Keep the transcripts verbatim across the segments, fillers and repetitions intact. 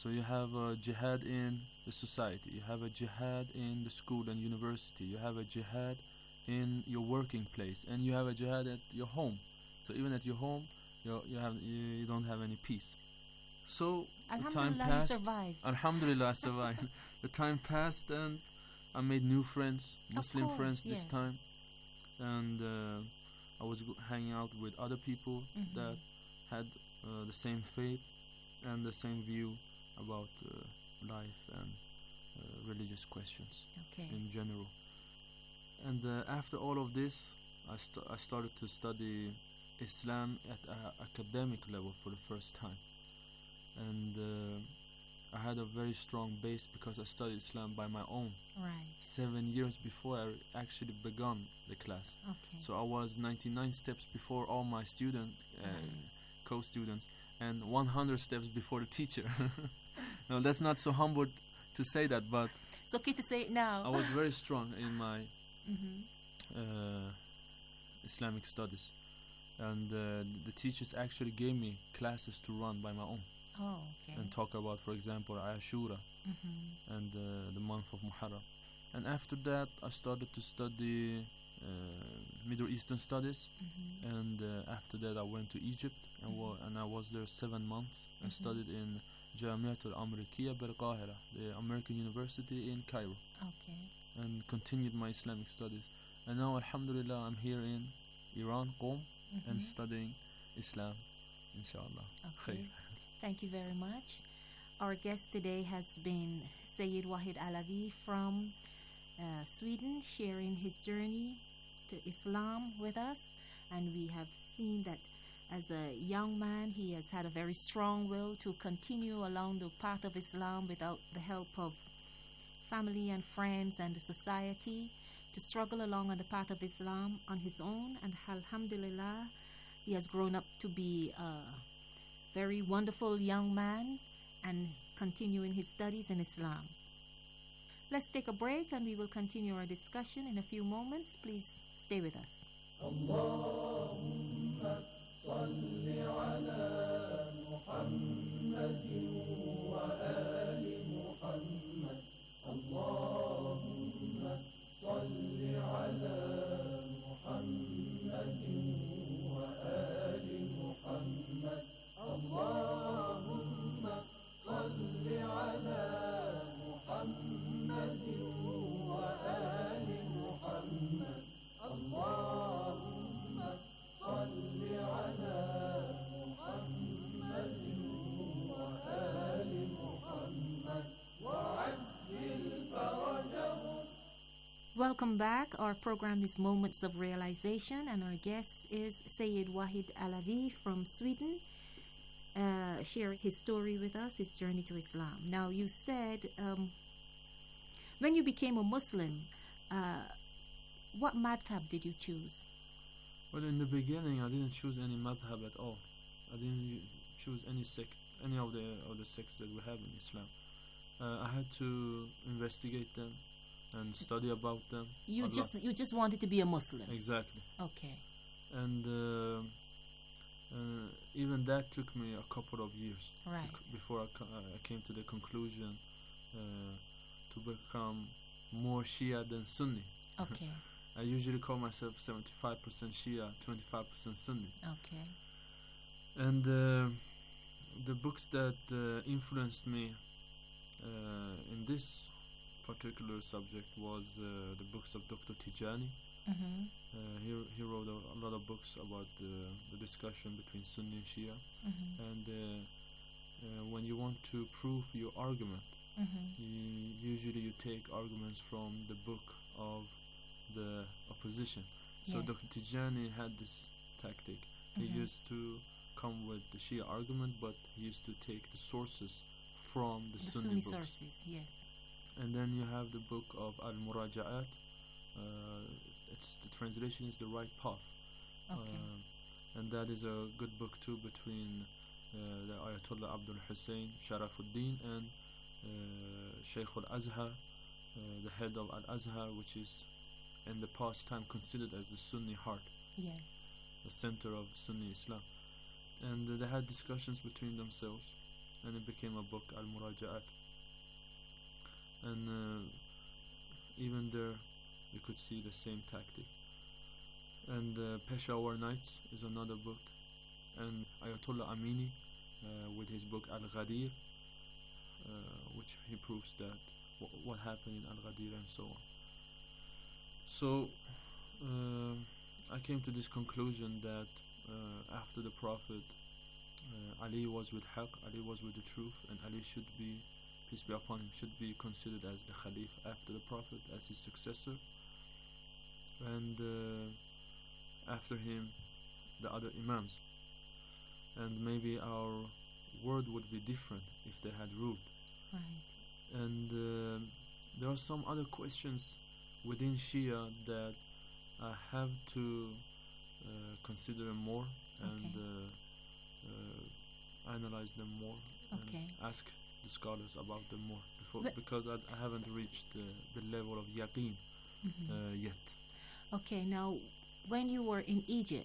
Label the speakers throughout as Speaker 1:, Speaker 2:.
Speaker 1: So you have a jihad in the society, you have a jihad in the school and university, you have a jihad in your working place, and you have a jihad at your home. So even at your home, you you have you, you don't have any peace. So the time
Speaker 2: Alhamdulillah, you
Speaker 1: passed.
Speaker 2: survived.
Speaker 1: Alhamdulillah, I survived. The time passed, and I made new friends, Muslim
Speaker 2: course,
Speaker 1: friends this
Speaker 2: yes.
Speaker 1: time, and uh, I was go- hanging out with other people
Speaker 2: Mhm.
Speaker 1: that had uh, the same faith and the same view about uh, life and uh, religious questions
Speaker 2: Okay.
Speaker 1: in general. And uh, after all of this, I, st- I started to study Islam at a academic level for the first time. And uh, I had a very strong base because I studied Islam by my own.
Speaker 2: Right.
Speaker 1: Seven years before I actually begun the class.
Speaker 2: Okay.
Speaker 1: So I was ninety-nine steps before all my students, uh,
Speaker 2: Right.
Speaker 1: co-students, and one hundred steps before the teacher. No, that's not so humble to say that, but
Speaker 2: It's okay to say it now.
Speaker 1: I was very strong in my
Speaker 2: Mhm.
Speaker 1: uh, Islamic studies, and uh, the teachers actually gave me classes to run by my own
Speaker 2: Oh, okay.
Speaker 1: and talk about, for example, Ashura
Speaker 2: Mhm.
Speaker 1: and uh, the month of Muharram. And after that, I started to study uh, Middle Eastern studies,
Speaker 2: Mhm.
Speaker 1: and uh, after that, I went to Egypt and, wa- and I was there seven months and
Speaker 2: Mhm.
Speaker 1: studied in Jamiat al-Amrikiya bil-Qahira, the American University in Cairo,
Speaker 2: Okay.
Speaker 1: and continued my Islamic studies. And now, alhamdulillah, I'm here in Iran, Qom, and
Speaker 2: Mhm.
Speaker 1: studying Islam, inshallah.
Speaker 2: Okay.
Speaker 1: Khair.
Speaker 2: Thank you very much. Our guest today has been Sayyid Wahid Alavi from uh, Sweden, sharing his journey to Islam with us. And we have seen that as a young man, he has had a very strong will to continue along the path of Islam without the help of family and friends and the society, to struggle along on the path of Islam on his own. And alhamdulillah, he has grown up to be a very wonderful young man and continuing his studies in Islam. Let's take a break and we will continue our discussion in a few moments. Please stay with us. Welcome back. Our program is Moments of Realization, and our guest is Sayyid Wahid Alavi from Sweden, uh, sharing his story with us, his journey to Islam. Now, you said um, when you became a Muslim, uh, what madhab did you choose?
Speaker 1: Well, in the beginning, I didn't choose any madhab at all. I didn't u- choose any sect, any of the of the sects that we have in Islam. Uh, I had to investigate them and study about them.
Speaker 2: You
Speaker 1: a lot.
Speaker 2: just you just wanted to be a Muslim.
Speaker 1: Exactly.
Speaker 2: Okay.
Speaker 1: And uh, uh, even that took me a couple of years
Speaker 2: Right.
Speaker 1: bec- before I, co- uh, I came to the conclusion uh, to become more Shia than Sunni.
Speaker 2: Okay.
Speaker 1: I usually call myself seventy-five percent Shia, twenty-five percent Sunni.
Speaker 2: Okay.
Speaker 1: And uh, the books that uh, influenced me uh, in this particular subject was uh, the books of Doctor Tijani.
Speaker 2: Mm-hmm.
Speaker 1: Uh, he, he wrote a, a lot of books about uh, the discussion between Sunni and Shia.
Speaker 2: Mm-hmm.
Speaker 1: And uh, uh, when you want to prove your argument,
Speaker 2: Mm-hmm.
Speaker 1: you, usually you take arguments from the book of the opposition. So
Speaker 2: Yes.
Speaker 1: Doctor Tijani had this tactic. He
Speaker 2: Mhm.
Speaker 1: used to come with the Shia argument, but he used to take the sources from the,
Speaker 2: The
Speaker 1: Sunni,
Speaker 2: Sunni
Speaker 1: books.
Speaker 2: sources, yes.
Speaker 1: And then you have the book of Al-Muraja'at. Uh, it's the translation is the right path.
Speaker 2: Okay.
Speaker 1: Um, and that is a good book too, between uh, the Ayatollah Abdul Hussein Sharafuddin and uh, Shaykh al-Azhar, uh, the head of Al-Azhar, which is in the past time considered as the Sunni heart,
Speaker 2: Yes.
Speaker 1: the center of Sunni Islam. And uh, they had discussions between themselves, and it became a book, Al-Muraja'at. And uh, even there you could see the same tactic. And uh, Peshawar Nights is another book, and Ayatollah Amini uh, with his book Al-Ghadir, uh, which he proves that w- what happened in Al-Ghadir and so on. So uh, I came to this conclusion that uh, after the Prophet, uh, Ali was with Haqq, Ali was with the truth, and Ali should be, peace be upon him, should be considered as the Khalif after the Prophet, as his successor. And uh, after him, the other Imams. And maybe our world would be different if they had ruled.
Speaker 2: Right.
Speaker 1: And uh, there are some other questions within Shia that I have to uh, consider more and
Speaker 2: Okay.
Speaker 1: uh, uh, analyze them more
Speaker 2: Okay.
Speaker 1: and ask the scholars about them more before,
Speaker 2: But-
Speaker 1: because I, I haven't reached uh, the level of yaqeen
Speaker 2: Mhm.
Speaker 1: uh, yet.
Speaker 2: Okay, now when you were in Egypt,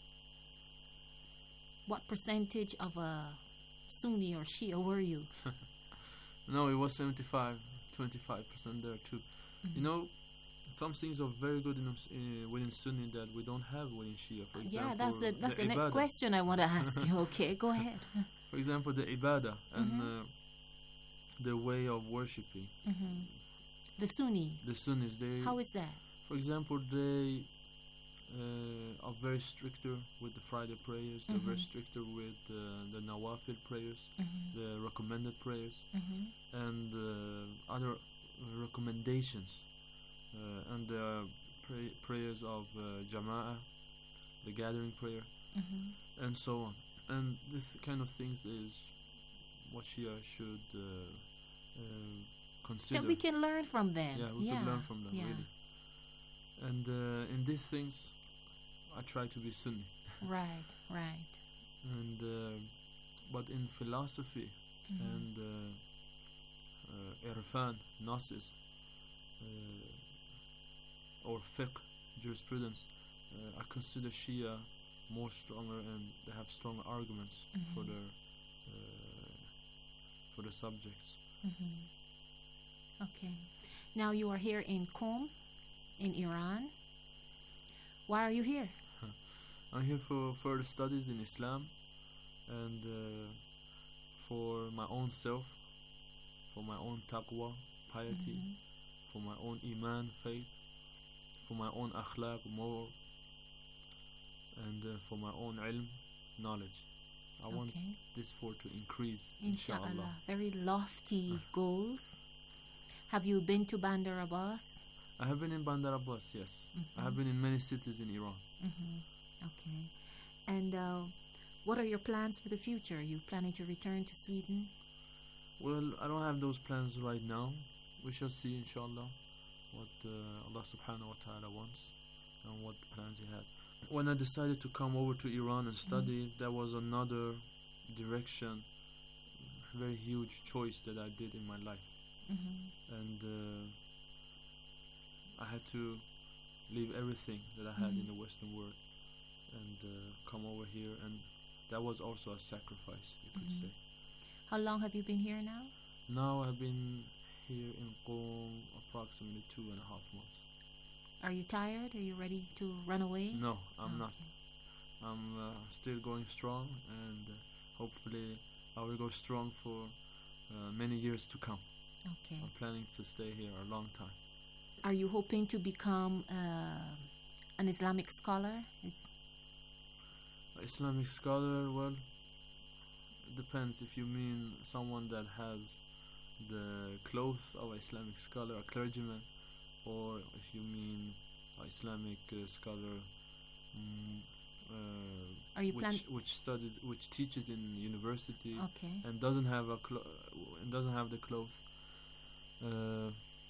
Speaker 2: what percentage of a Sunni or Shia were you?
Speaker 1: No, it was seventy-five, twenty-five percent there too.
Speaker 2: Mhm.
Speaker 1: You know, some things are very good in, us- uh, within Sunni that we don't have within Shia. For example,
Speaker 2: Yeah, that's the that's the, next
Speaker 1: ibadah.
Speaker 2: question I want to ask you. Okay, go ahead.
Speaker 1: For example, the ibadah and
Speaker 2: Mhm.
Speaker 1: uh, the way of worshipping.
Speaker 2: Hmm. The Sunni.
Speaker 1: The Sunnis, they,
Speaker 2: How is that?
Speaker 1: for example, they uh, are very stricter with the Friday prayers. They're very
Speaker 2: Mhm.
Speaker 1: stricter with uh, the Nawafil prayers,
Speaker 2: Mm-hmm.
Speaker 1: the recommended prayers,
Speaker 2: Mm-hmm.
Speaker 1: and uh, other uh, recommendations, uh, and the pray- prayers of uh, Jama'ah, the gathering prayer,
Speaker 2: Mm-hmm.
Speaker 1: and so on. And this kind of things is what Shia should uh, uh, consider.
Speaker 2: That we can learn from them.
Speaker 1: Yeah, we could learn from them,
Speaker 2: yeah.
Speaker 1: really. And uh, in these things, I try to be Sunni.
Speaker 2: Right, right.
Speaker 1: And uh, but in philosophy
Speaker 2: Mhm.
Speaker 1: and uh, uh, irfan, gnosis, uh, or fiqh, jurisprudence, uh, I consider Shia more stronger, and they have strong arguments for
Speaker 2: Mhm.
Speaker 1: their uh, for the subjects.
Speaker 2: Mm-hmm. Okay. Now you are here in Qom, in Iran. Why are you here?
Speaker 1: I'm here for further studies in Islam, and uh, for my own self, for my own taqwa, piety,
Speaker 2: Mhm.
Speaker 1: for my own iman, faith, for my own akhlaq, moral, and uh, for my own ilm, knowledge. I want
Speaker 2: Okay.
Speaker 1: this four to increase, inshallah.
Speaker 2: Inshallah. Very lofty goals. Have you been to Bandar Abbas?
Speaker 1: I have been in Bandar Abbas, yes. I have
Speaker 2: Mhm.
Speaker 1: been in many cities in Iran.
Speaker 2: Mm-hmm. Okay. And uh, what are your plans for the future? Are you planning to return to Sweden?
Speaker 1: Well, I don't have those plans right now. We shall see, inshallah, what uh, Allah subhanahu wa ta'ala wants and what plans He has. When I decided to come over to Iran and study, that was another direction, very huge choice that I did in my life.
Speaker 2: Mm-hmm.
Speaker 1: And uh, I had to leave everything that I had
Speaker 2: Mhm.
Speaker 1: in the Western world and uh, come over here, and that was also a sacrifice, you could
Speaker 2: Mhm.
Speaker 1: say.
Speaker 2: How long have you been here now?
Speaker 1: Now I've been here in Qom approximately two and a half months.
Speaker 2: Are you tired? Are you ready to run away?
Speaker 1: No, I'm not.
Speaker 2: Okay.
Speaker 1: I'm uh, still going strong, and uh, hopefully I will go strong for uh, many years to come.
Speaker 2: Okay.
Speaker 1: I'm planning to stay here a long time.
Speaker 2: Are you hoping to become uh, an Islamic scholar? It's
Speaker 1: Islamic scholar, well, it depends. If you mean someone that has the cloth of an Islamic scholar, a clergyman, or if you mean an Islamic uh, scholar mm, uh,
Speaker 2: Are you plan-
Speaker 1: which, which studies, which teaches in university
Speaker 2: okay.
Speaker 1: and doesn't have a clo- and doesn't have the cloth, uh,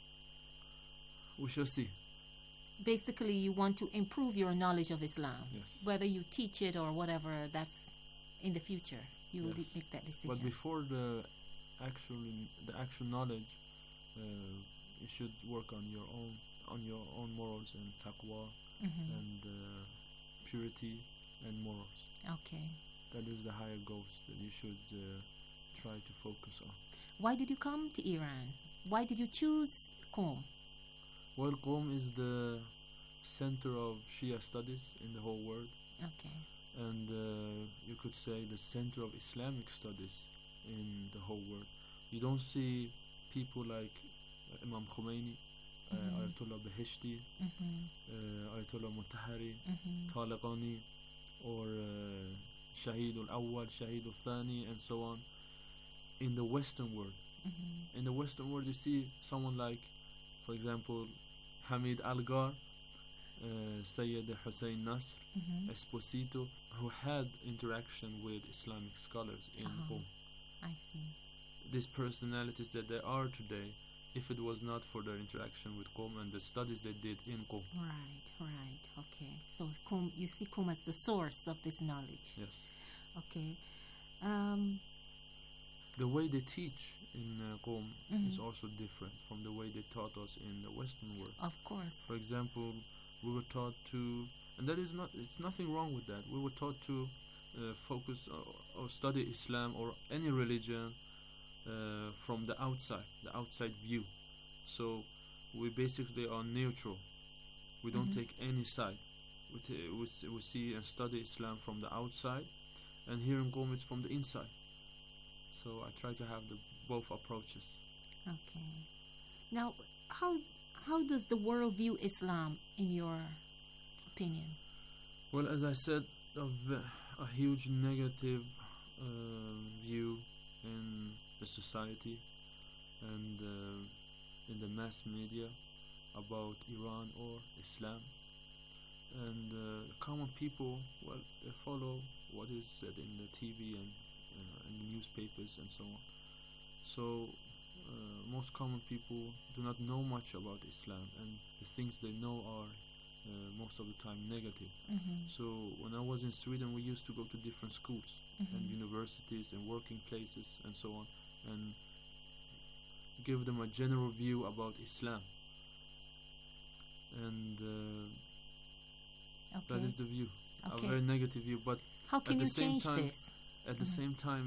Speaker 1: we shall see.
Speaker 2: Basically, you want to improve your knowledge of Islam.
Speaker 1: Yes.
Speaker 2: Whether you teach it or whatever, that's in the future. You will
Speaker 1: Yes.
Speaker 2: make that decision.
Speaker 1: But before the actual the actual knowledge, uh, you should work on your own on your own morals and taqwa
Speaker 2: Mhm.
Speaker 1: and uh, purity and morals.
Speaker 2: Okay.
Speaker 1: That is the higher goals that you should uh, try to focus on.
Speaker 2: Why did you come to Iran? Why did you choose Qom?
Speaker 1: Well, Qom is the center of Shia studies in the whole world,
Speaker 2: Okay.
Speaker 1: and uh, you could say the center of Islamic studies in the whole world. You don't see people like uh, Imam Khomeini, uh,
Speaker 2: Mhm.
Speaker 1: Ayatollah Beheshti,
Speaker 2: Mm-hmm.
Speaker 1: uh, Ayatollah Mutahari,
Speaker 2: Mm-hmm.
Speaker 1: Taliqani, or uh, Shahid al-Awwal, Shahid al-Thani, and so on. In the Western world,
Speaker 2: Mm-hmm.
Speaker 1: in the Western world, you see someone like, for example, Hamid Algar, uh, Sayyid Hussein Nasr,
Speaker 2: Mm-hmm.
Speaker 1: Esposito, who had interaction with Islamic scholars in
Speaker 2: Uh-huh.
Speaker 1: Qom.
Speaker 2: I see.
Speaker 1: These personalities that they are today, if it was not for their interaction with Qom and the studies they did in Qom.
Speaker 2: Right, right. Okay. So Qom, you see Qom as the source of this knowledge.
Speaker 1: Yes.
Speaker 2: Okay. Um,
Speaker 1: The way they teach in uh, Qom
Speaker 2: Mhm.
Speaker 1: is also different from the way they taught us in the Western world.
Speaker 2: of course.
Speaker 1: For example, we were taught to, and that is not, it's nothing wrong with that. We were taught to uh, focus uh, or study Islam or any religion uh, from the outside, the outside view. So we basically are neutral. We don't
Speaker 2: Mhm.
Speaker 1: take any side. We, ta- we, s- we see and study Islam from the outside, and here in Qom it's from the inside. So I try to have the both approaches.
Speaker 2: Okay. Now, how how does the world view Islam in your opinion?
Speaker 1: Well, as I said, a, v- a huge negative uh, view in the society and uh, in the mass media about Iran or Islam. And uh, common people, well, they follow what is said in the T V and uh, in the newspapers and so on. So uh, most common people do not know much about Islam, and the things they know are uh, most of the time negative.
Speaker 2: Mm-hmm.
Speaker 1: So when I was in Sweden, we used to go to different schools and
Speaker 2: Mhm.
Speaker 1: universities and working places and so on, and give them a general view about Islam. And uh,
Speaker 2: Okay.
Speaker 1: that is the view,
Speaker 2: Okay.
Speaker 1: a very negative view. But
Speaker 2: How can
Speaker 1: at
Speaker 2: you
Speaker 1: the same
Speaker 2: change
Speaker 1: time-
Speaker 2: this?
Speaker 1: at the
Speaker 2: Mhm.
Speaker 1: same time,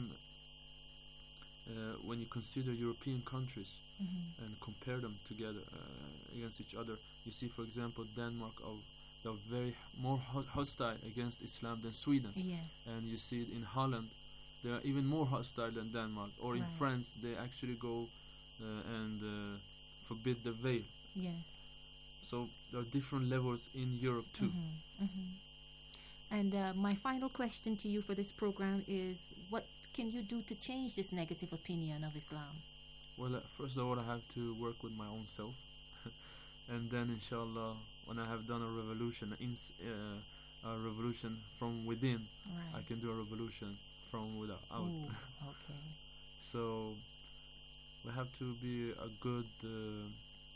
Speaker 1: uh, when you consider European countries
Speaker 2: Mm-hmm.
Speaker 1: and compare them together uh, against each other, you see, for example, Denmark are they're very h- more ho- hostile against Islam than Sweden.
Speaker 2: Yes.
Speaker 1: And you see it in Holland, they are even more hostile than Denmark. Or in
Speaker 2: Right.
Speaker 1: France, they actually go uh, and uh, forbid the veil.
Speaker 2: Yes.
Speaker 1: So there are different levels in Europe too.
Speaker 2: Mm-hmm. Mm-hmm. And uh, my final question to you for this program is, what can you do to change this negative opinion of Islam?
Speaker 1: Well, uh, first of all, I have to work with my own self. And then, inshallah, when I have done a revolution, ins- uh, a revolution from within,
Speaker 2: Right.
Speaker 1: I can do a revolution from without. Out.
Speaker 2: Ooh, okay.
Speaker 1: So we have to be a good, uh,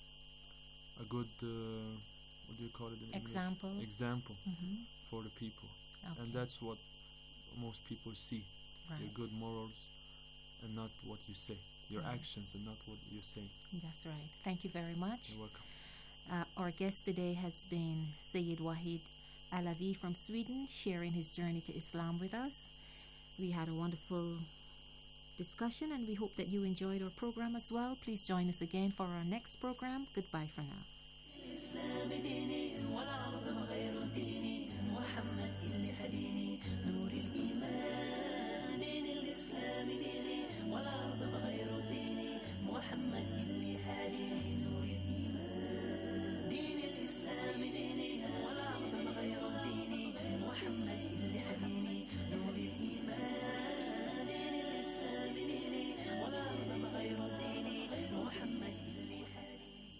Speaker 1: a good, uh, what do you call it in
Speaker 2: Example.
Speaker 1: English? Example
Speaker 2: Mm-hmm.
Speaker 1: for the people,
Speaker 2: Okay.
Speaker 1: and that's what most people see:
Speaker 2: right.
Speaker 1: your good morals, and not what you say. Your
Speaker 2: Right.
Speaker 1: actions, and not what you say.
Speaker 2: That's right. Thank you very much.
Speaker 1: You're welcome.
Speaker 2: Uh, our guest today has been Sayyid Wahid Alavi from Sweden, sharing his journey to Islam with us. We had a wonderful discussion, and we hope that you enjoyed our program as well. Please join us again for our next program. Goodbye for now.
Speaker 3: الإسلام ديني والعظم غير ديني محمد اللي هديني نور الإيمان دين الإسلام ديني والعظم غير ديني محمد اللي هديني نور الإيمان دين الإسلام ديني والعظم غير ديني محمد اللي هديني نور الإيمان دين الإسلام ديني والعظم غير ديني محمد اللي هديني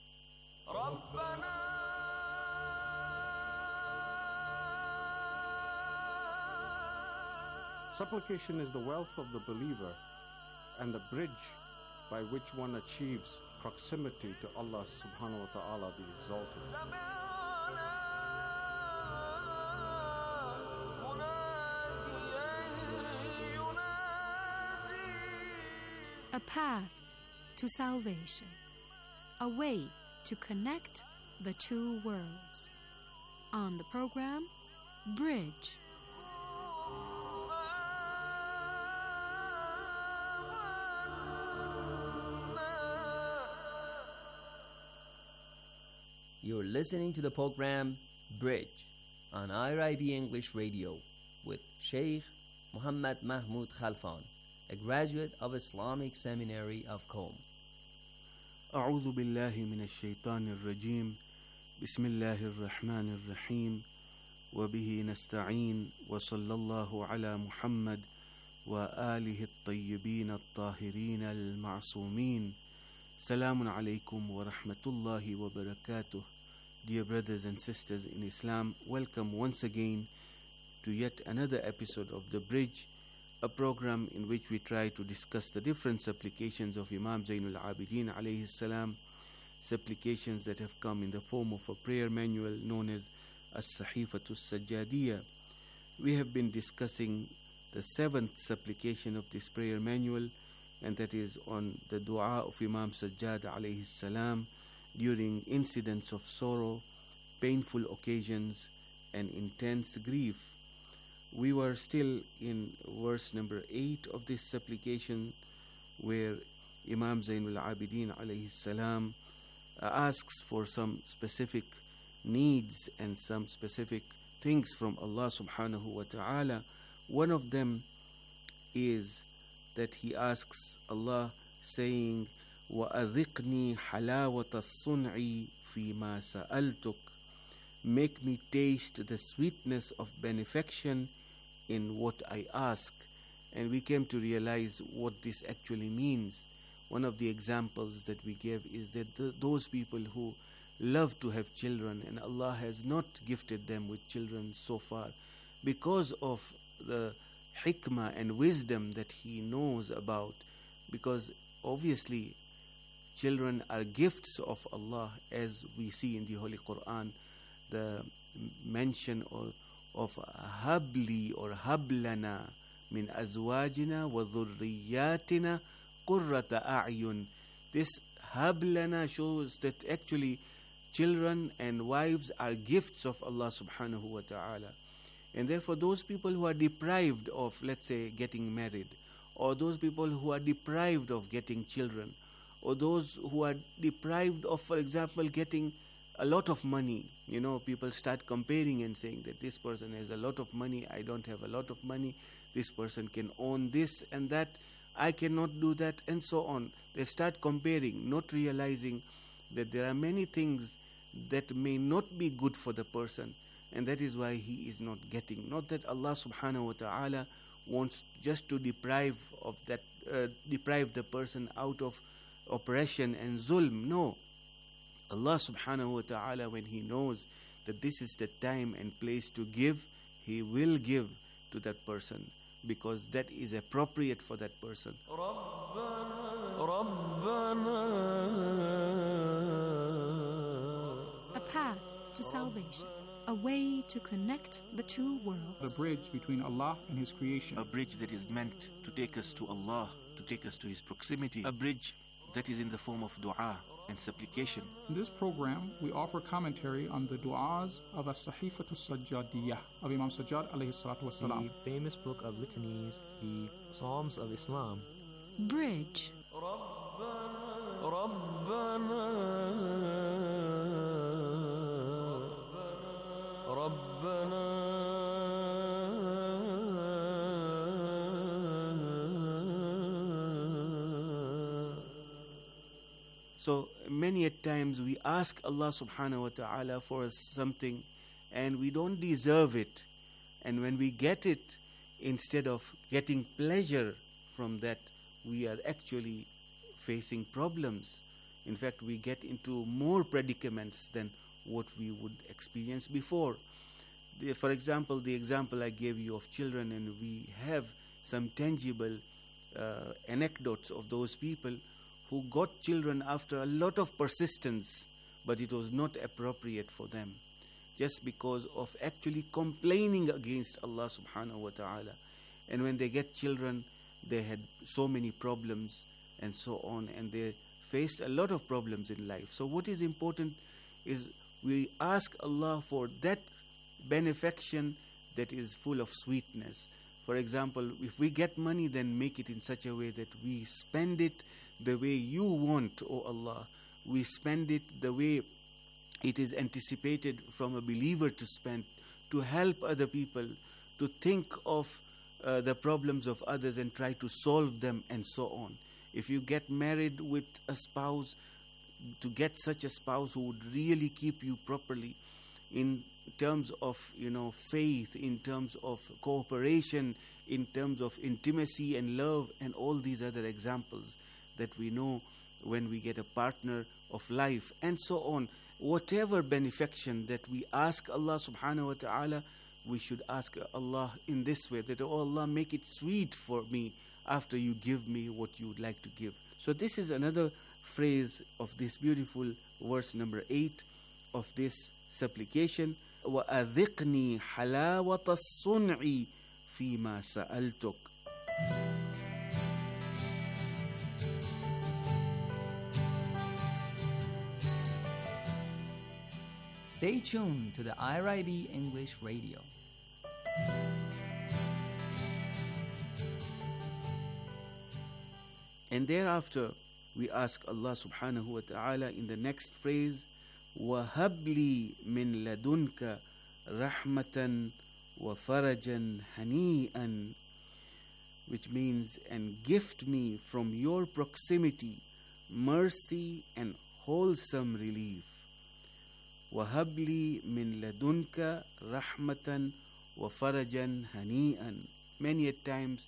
Speaker 3: ربنا
Speaker 4: Supplication is the wealth of the believer and the bridge by which one achieves proximity to Allah subhanahu wa ta'ala the exalted.
Speaker 3: سمعنا مناديا ينادي
Speaker 5: A path to salvation, a way to connect the two worlds. On the program, Bridge.
Speaker 6: You're listening to the program Bridge on I R I B English Radio with Sheikh Muhammad Mahmoud Khalfan, a graduate of Islamic Seminary of Qom.
Speaker 7: أعوذ بالله من الشيطان الرجيم بسم الله الرحمن الرحيم وبه نستعين وصلى الله على محمد وآله الطيبين الطاهرين المعصومين. Salamun alaykum wa rahmatullahi wa barakatuh. Dear brothers and sisters in Islam, welcome once again to yet another episode of The Bridge, a program in which we try to discuss the different supplications of Imam Zainul Abidin alayhi salam, supplications that have come in the form of a prayer manual known as As-Sahifatu Sajjadiyya. We have been discussing the seventh supplication of this prayer manual, and that is on the dua of Imam Sajjad alayhi salam during incidents of sorrow, painful occasions, and intense grief. We were still in verse number eight of this supplication, where Imam Zainul Abidin alayhi salam asks for some specific needs and some specific things from Allah subhanahu wa ta'ala. One of them is that he asks Allah, saying, وَأَذِقْنِي حَلَاوَةَ الصُّنْعِ فِي مَا سَأَلْتُكَ. Make me taste the sweetness of benefaction in what I ask. And we came to realize what this actually means. One of the examples that we gave is that th- those people who love to have children and Allah has not gifted them with children so far, because of the hikmah and wisdom that He knows about, because obviously children are gifts of Allah, as we see in the Holy Quran, the mention of, of habli or hablana min azwajina wa dhurriyatina qurrata a'yun. This hablana shows that actually children and wives are gifts of Allah subhanahu wa ta'ala. And therefore those people who are deprived of, let's say, getting married, or those people who are deprived of getting children, or those who are deprived of, for example, getting a lot of money. You know, people start comparing and saying that this person has a lot of money, I don't have a lot of money, this person can own this and that, I cannot do that, and so on. They start comparing, not realizing that there are many things that may not be good for the person, and that is why he is not getting. Not that Allah subhanahu wa ta'ala wants just to deprive of that, uh, deprive the person out of oppression and zulm. No. Allah subhanahu wa ta'ala, when He knows that this is the time and place to give, He will give to that person, because that is appropriate for that person.
Speaker 5: A path to salvation. A way to connect the two worlds.
Speaker 8: The bridge between Allah and His creation.
Speaker 7: A bridge that is meant to take us to Allah, to take us to His proximity. A bridge that is in the form of dua and supplication.
Speaker 8: In this program, we offer commentary on the du'as of As-Sahifatu Sajjadiyya of Imam Sajjad alayhi salatu wasalam.
Speaker 9: The famous book of litanies, the Psalms of Islam.
Speaker 5: Bridge.
Speaker 7: So many a times we ask Allah subhanahu wa ta'ala for something and we don't deserve it. And when we get it, instead of getting pleasure from that, we are actually facing problems. In fact, we get into more predicaments than what we would experience before. The, for example, the example I gave you of children, and we have some tangible uh, anecdotes of those people who got children after a lot of persistence, but it was not appropriate for them, just because of actually complaining against Allah subhanahu wa ta'ala. And when they get children, they had so many problems and so on, and they faced a lot of problems in life. So what is important is we ask Allah for that benefaction that is full of sweetness. For example, if we get money, then make it in such a way that we spend it the way you want, O Allah. We spend it the way it is anticipated from a believer to spend, to help other people, to think of uh, the problems of others and try to solve them, and so on. If you get married with a spouse, to get such a spouse who would really keep you properly in terms of, you know, faith, in terms of cooperation, in terms of intimacy and love, and all these other examples that we know when we get a partner of life, and so on. Whatever benefaction that we ask Allah subhanahu wa ta'ala, we should ask Allah in this way, that, oh Allah, make it sweet for me after you give me what you would like to give. So this is another phrase of this beautiful verse number eight of this supplication. وَأَذِقْنِي حَلَاوَةَ الصُّنْعِ فِي مَا سَأَلْتُكَ.
Speaker 6: Stay tuned to the I R I B English Radio.
Speaker 7: And thereafter, we ask Allah subhanahu wa ta'ala in the next phrase, وَهَبْ لِي مِن لَدُنْكَ رَحْمَةً وَفَرَجًا هَنِيئًا, which means, and gift me from your proximity mercy and wholesome relief. وَهَبْ لِي مِن لَدُنْكَ رَحْمَةً وَفَرَجًا هَنِيئًا. Many a times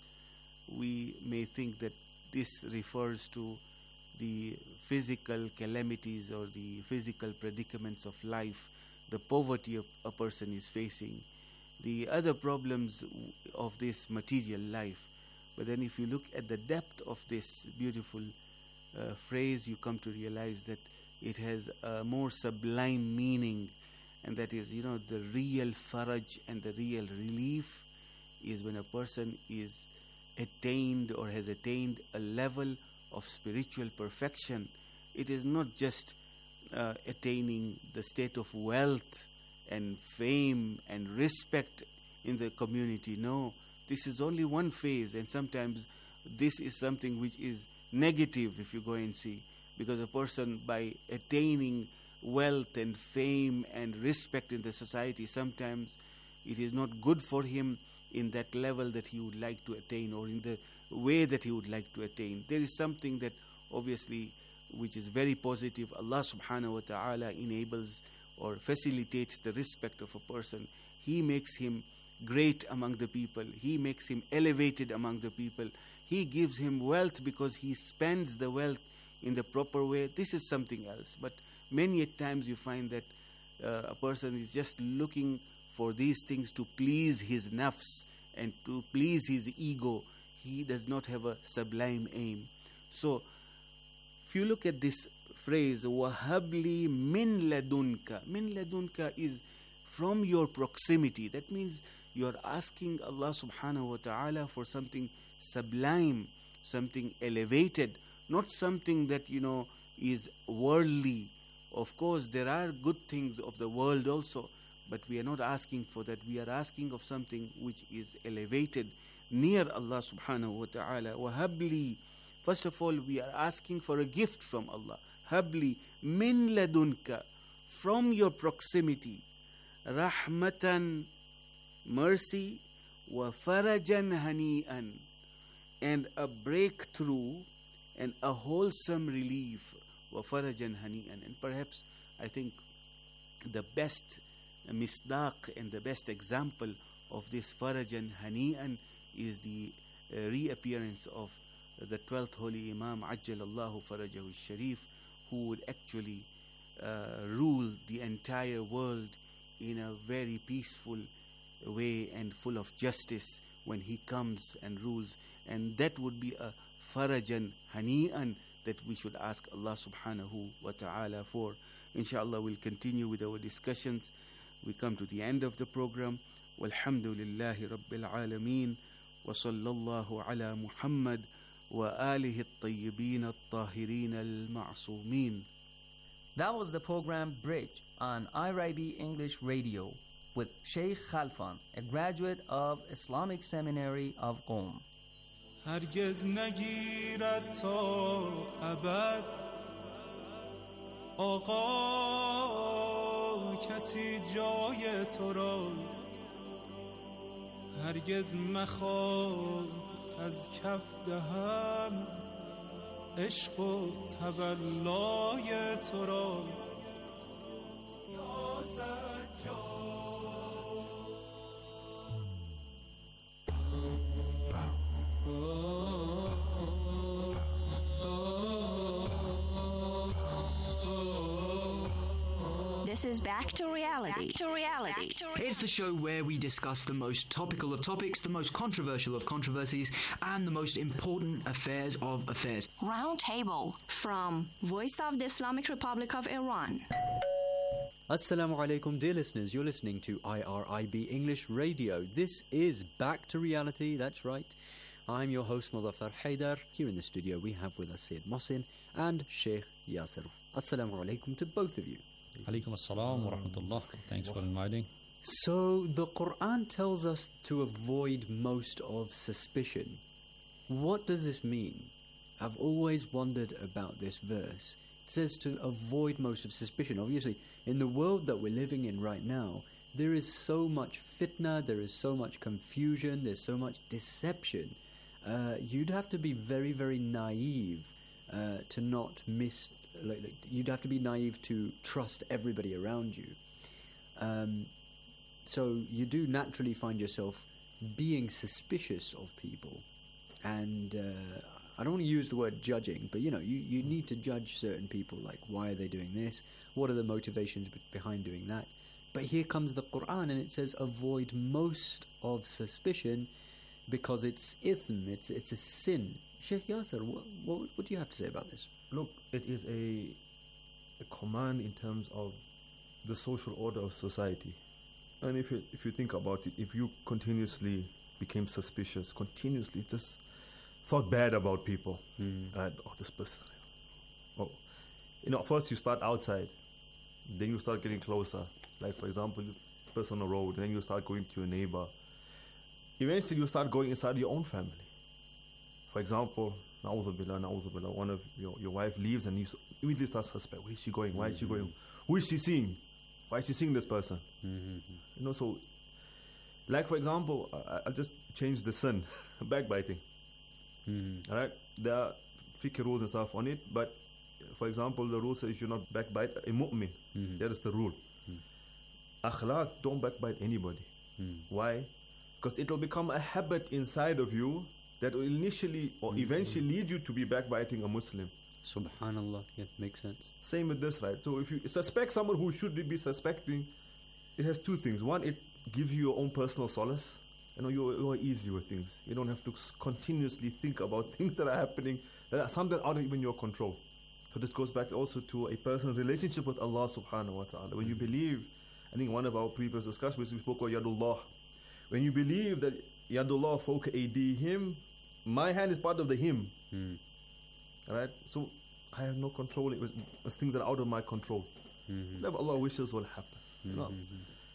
Speaker 7: we may think that this refers to the physical calamities or the physical predicaments of life, the poverty of a person is facing, the other problems of this material life. But then if you look at the depth of this beautiful uh, phrase, you come to realize that it has a more sublime meaning, and that is, you know, the real faraj and the real relief is when a person is attained or has attained a level of spiritual perfection. It is not just uh, attaining the state of wealth and fame and respect in the community. No, this is only one phase, and sometimes this is something which is negative if you go and see, because a person, by attaining wealth and fame and respect in the society, sometimes it is not good for him in that level that he would like to attain, or in the way that he would like to attain. There is something that obviously which is very positive. Allah subhanahu wa ta'ala enables or facilitates the respect of a person. He makes him great among the people. He makes him elevated among the people. He gives him wealth because he spends the wealth in the proper way. This is something else. But many a times you find that uh, a person is just looking for these things to please his nafs and to please his ego. He does not have a sublime aim. So, if you look at this phrase, وَهَبْ لِي مِن لَدُنْكَ. Min ladunka is from your proximity. That means you are asking Allah subhanahu wa ta'ala for something sublime, something elevated, not something that, you know, is worldly. Of course, there are good things of the world also, but we are not asking for that. We are asking of something which is elevated near Allah subhanahu wa ta'ala. وَهَبْ لِي. First of all, we are asking for a gift from Allah. Habli min ladunka, from your proximity, rahmatan, mercy, wa farajan hani'an, and a breakthrough and a wholesome relief, wa farajan hani'an. And perhaps I think the best misdaq and the best example of this farajan hani'an is the uh, reappearance of the twelfth Holy Imam, Ajjalallahu Farajahu Sharif, who would actually uh, rule the entire world in a very peaceful way and full of justice when he comes and rules. And that would be a farajan hani'an that we should ask Allah subhanahu wa ta'ala for. Inshallah, we'll continue with our discussions. We come to the end of the program. Walhamdulillahi Rabbil Alameen. Wa sallallahu ala Muhammad وآله الطيبين الطاهرين المعصومين.
Speaker 6: That was the program Bridge on I R I B English Radio with Sheikh Khalfan, a graduate of Islamic Seminary of Qom.
Speaker 3: هرگز نگیرد تا ابد آغاز کسی جای تو را هرگز مخواه از کف دهم عشق و تولای تو را یا سجاد.
Speaker 10: This is Back to Reality. Back to reality.
Speaker 11: It's the show where we discuss the most topical of topics, the most controversial of controversies, and the most important affairs of affairs.
Speaker 10: Roundtable from Voice of the Islamic Republic of Iran.
Speaker 12: Assalamu alaikum, dear listeners. You're listening to I R I B English Radio. This is Back to Reality, that's right. I'm your host, Muzaffar Haidar. Here in the studio, we have with us Sayyid Mohsin and Sheikh Yasser. Assalamu alaikum to both of you.
Speaker 13: Alaikum assalam wa rahmatullah. Thanks for inviting.
Speaker 12: So, the Quran tells us to avoid most of suspicion. What does this mean? I've always wondered about this verse. It says to avoid most of suspicion. Obviously, in the world that we're living in right now, there is so much fitna, there is so much confusion, there's so much deception. Uh, you'd have to be very, very naive uh, to not miss... Like, like, you'd have to be naive to trust everybody around you. Um, so you do naturally find yourself being suspicious of people. And uh, I don't want to use the word judging, but you know, you, you need to judge certain people, like why are they doing this? What are the motivations b- behind doing that? But here comes the Quran and it says avoid most of suspicion because it's ithm, it's, it's a sin. Sheikh Yasser, what, what, what do you have to say about this?
Speaker 14: Look, it is a, a command in terms of the social order of society. And if you, if you think about it, if you continuously became suspicious, continuously just thought bad about people,
Speaker 12: mm.
Speaker 14: right? Oh, this person. Oh, you know, first you start outside, then you start getting closer. Like, for example, you person on the road, then you start going to your neighbor. Eventually, you start going inside your own family. For example, na'udhu billah, na'udhu billah, one of your, your wife leaves and you immediately start suspect. Where is she going? Why is she going? Who is she seeing? Why is she seeing this person?
Speaker 12: Mm-hmm.
Speaker 14: You know, so, like for example, I, I'll just change the sin, backbiting.
Speaker 12: Mm-hmm.
Speaker 14: All right? There are fiqh rules and stuff on it, but for example, the rule says you should not backbite a mu'min.
Speaker 12: Mm-hmm.
Speaker 14: That is the rule.
Speaker 12: Mm-hmm.
Speaker 14: Akhlaq, don't backbite anybody.
Speaker 12: Mm-hmm.
Speaker 14: Why? Because it will become a habit inside of you that will initially or
Speaker 12: mm-hmm.
Speaker 14: eventually lead you to be backbiting a Muslim.
Speaker 12: Subhanallah, yeah, makes sense.
Speaker 14: Same with this, right? So if you suspect someone who should be suspecting, it has two things. One, it gives you your own personal solace. You know, you're, you're easy with things. You don't have to continuously think about things that are happening that are something out of even your control. So this goes back also to a personal relationship with Allah subhanahu wa ta'ala. When you believe, I think one of our previous discussions, we spoke about Yadullah. When you believe that Yadullah fawqa aydihim, my hand is part of the him.
Speaker 12: Mm.
Speaker 14: Alright? So I have no control. It was, it was things that are out of my control.
Speaker 12: Mm-hmm.
Speaker 14: Whatever Allah wishes will happen.
Speaker 12: Mm-hmm.
Speaker 14: You know?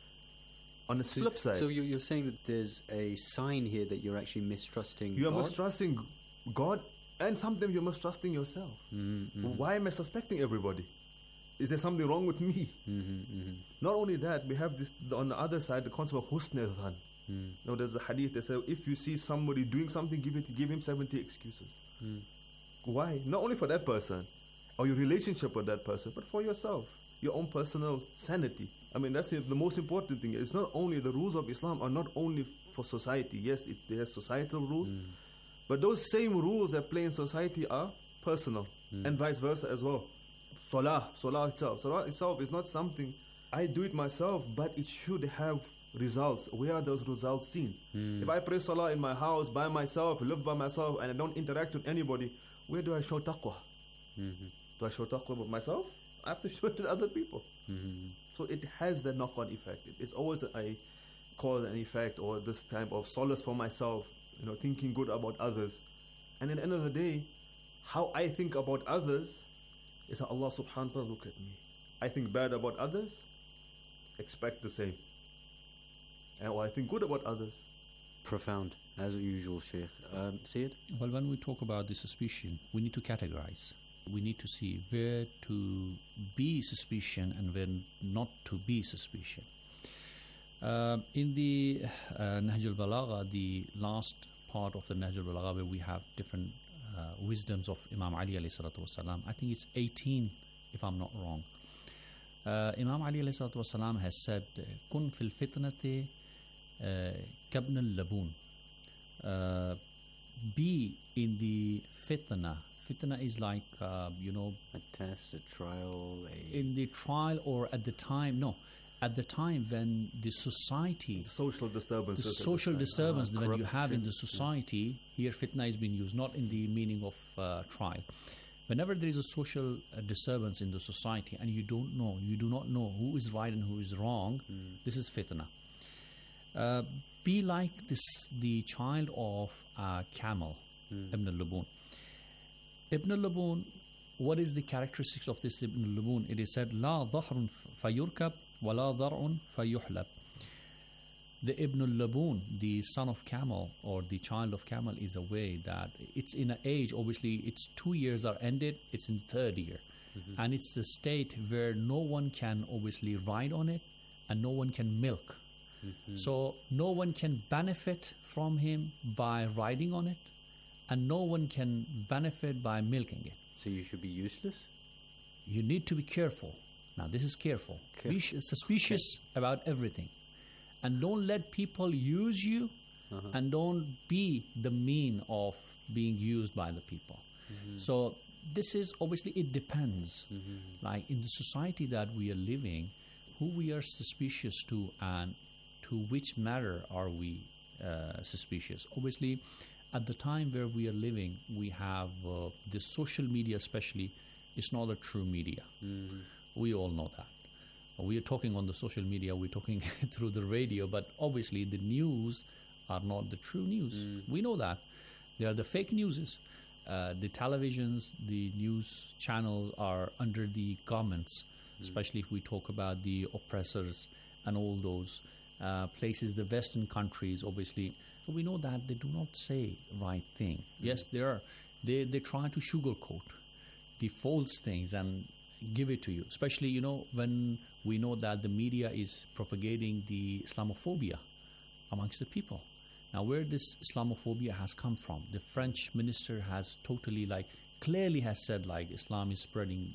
Speaker 14: On the
Speaker 12: so,
Speaker 14: flip side.
Speaker 12: So you're, you're saying that there's a sign here that you're actually mistrusting
Speaker 14: You are
Speaker 12: God?
Speaker 14: mistrusting God, and sometimes you're mistrusting yourself.
Speaker 12: Mm-hmm.
Speaker 14: Well, why am I suspecting everybody? Is there something wrong with me?
Speaker 12: Mm-hmm. Mm-hmm.
Speaker 14: Not only that, we have this on the other side, the concept of husn al-dhan.
Speaker 12: Mm.
Speaker 14: Now there's a hadith that says if you see somebody doing something, give it, give him seventy excuses.
Speaker 12: Mm.
Speaker 14: Why? Not only for that person or your relationship with that person, but for yourself, your own personal sanity. I mean, that's the most important thing. It's not only the rules of Islam are not only for society. Yes, it, there's societal rules,
Speaker 12: Mm.
Speaker 14: but those same rules that play in society are personal,
Speaker 12: Mm.
Speaker 14: and vice versa as well. Salah, Salah itself. Salah itself is not something I do it myself, but it should have results. Where are those results seen?
Speaker 12: Mm.
Speaker 14: If I pray Salah in my house by myself, live by myself, and I don't interact with anybody, where do I show taqwa?
Speaker 12: Mm-hmm.
Speaker 14: Do I show taqwa with myself? I have to show it to other people.
Speaker 12: Mm-hmm.
Speaker 14: So it has the knock-on effect. It's always a cause and effect, or this type of solace for myself, you know, thinking good about others. And at the end of the day, how I think about others is how Allah subhanahu wa ta'ala look at me. I think bad about others, expect the same. And what I think good about others.
Speaker 12: Profound, as usual, Sheikh. Um, see it?
Speaker 13: Well, when we talk about the suspicion, we need to categorize. we need to see where to be suspicion and where not to be suspicion. Uh, in the uh, Nahj al-Balagha, the last part of the Nahj al-Balagha, where we have different uh, wisdoms of Imam Ali alayhi salatu wasalam, I think it's eighteen, if I'm not wrong. Uh, Imam Ali alayhi salatu wasalam has said, "Kun fil fitnati kabn al-labun." Uh, be in the fitna. Fitna is like, uh, you know,
Speaker 12: a test, a trial. A
Speaker 13: in the trial, or at the time, no, at the time when the society,
Speaker 14: social disturbance,
Speaker 13: the social disturbance
Speaker 12: uh,
Speaker 13: that you have in the society, here fitna is being used, not in the meaning of uh, trial. Whenever there is a social uh, disturbance in the society and you don't know, you do not know who is right and who is wrong, mm. this is fitna. Uh, be like this, the child of a camel, mm. Ibn al-Labun. Ibn al-Labun, what is the characteristics of this Ibn al-Labun? It is said, "La dhahrun fayurkab, wa la dhar'un fayuhlab." The Ibn al-Labun, the son of camel or the child of camel, is a way that it's in an age, obviously its two years are ended, it's in the third year. Mm-hmm. And it's the state where no one can obviously ride on it and no one can milk. Mm-hmm. So no one can benefit from him by riding on it, and no one can benefit by milking it.
Speaker 12: So you should be useless?
Speaker 13: You need to be careful. Now this is careful. careful. Be sh- suspicious okay. about everything. And don't let people use you, uh-huh. and don't be the mean of being used by the people. Mm-hmm. So this is, obviously it depends. Mm-hmm. Like in the society that we are living, who we are suspicious to and to which matter are we uh, suspicious. Obviously, at the time where we are living, we have uh, this social media especially, it's not a true media. Mm-hmm. We all know that. We are talking on the social media, we're talking through the radio, but obviously the news are not the true news. Mm. We know that. They are the fake newses. Uh, the televisions, the news channels are under the governments, mm. especially if we talk about the oppressors and all those uh, places, the Western countries, obviously. We know that they do not say right thing. Mm. Yes, they are. They, they try to sugarcoat the false things and give it to you, especially, you know, when we know that the media is propagating the Islamophobia amongst the people. Now, where this Islamophobia has come from, the French minister has totally, like, clearly has said, like, Islam is spreading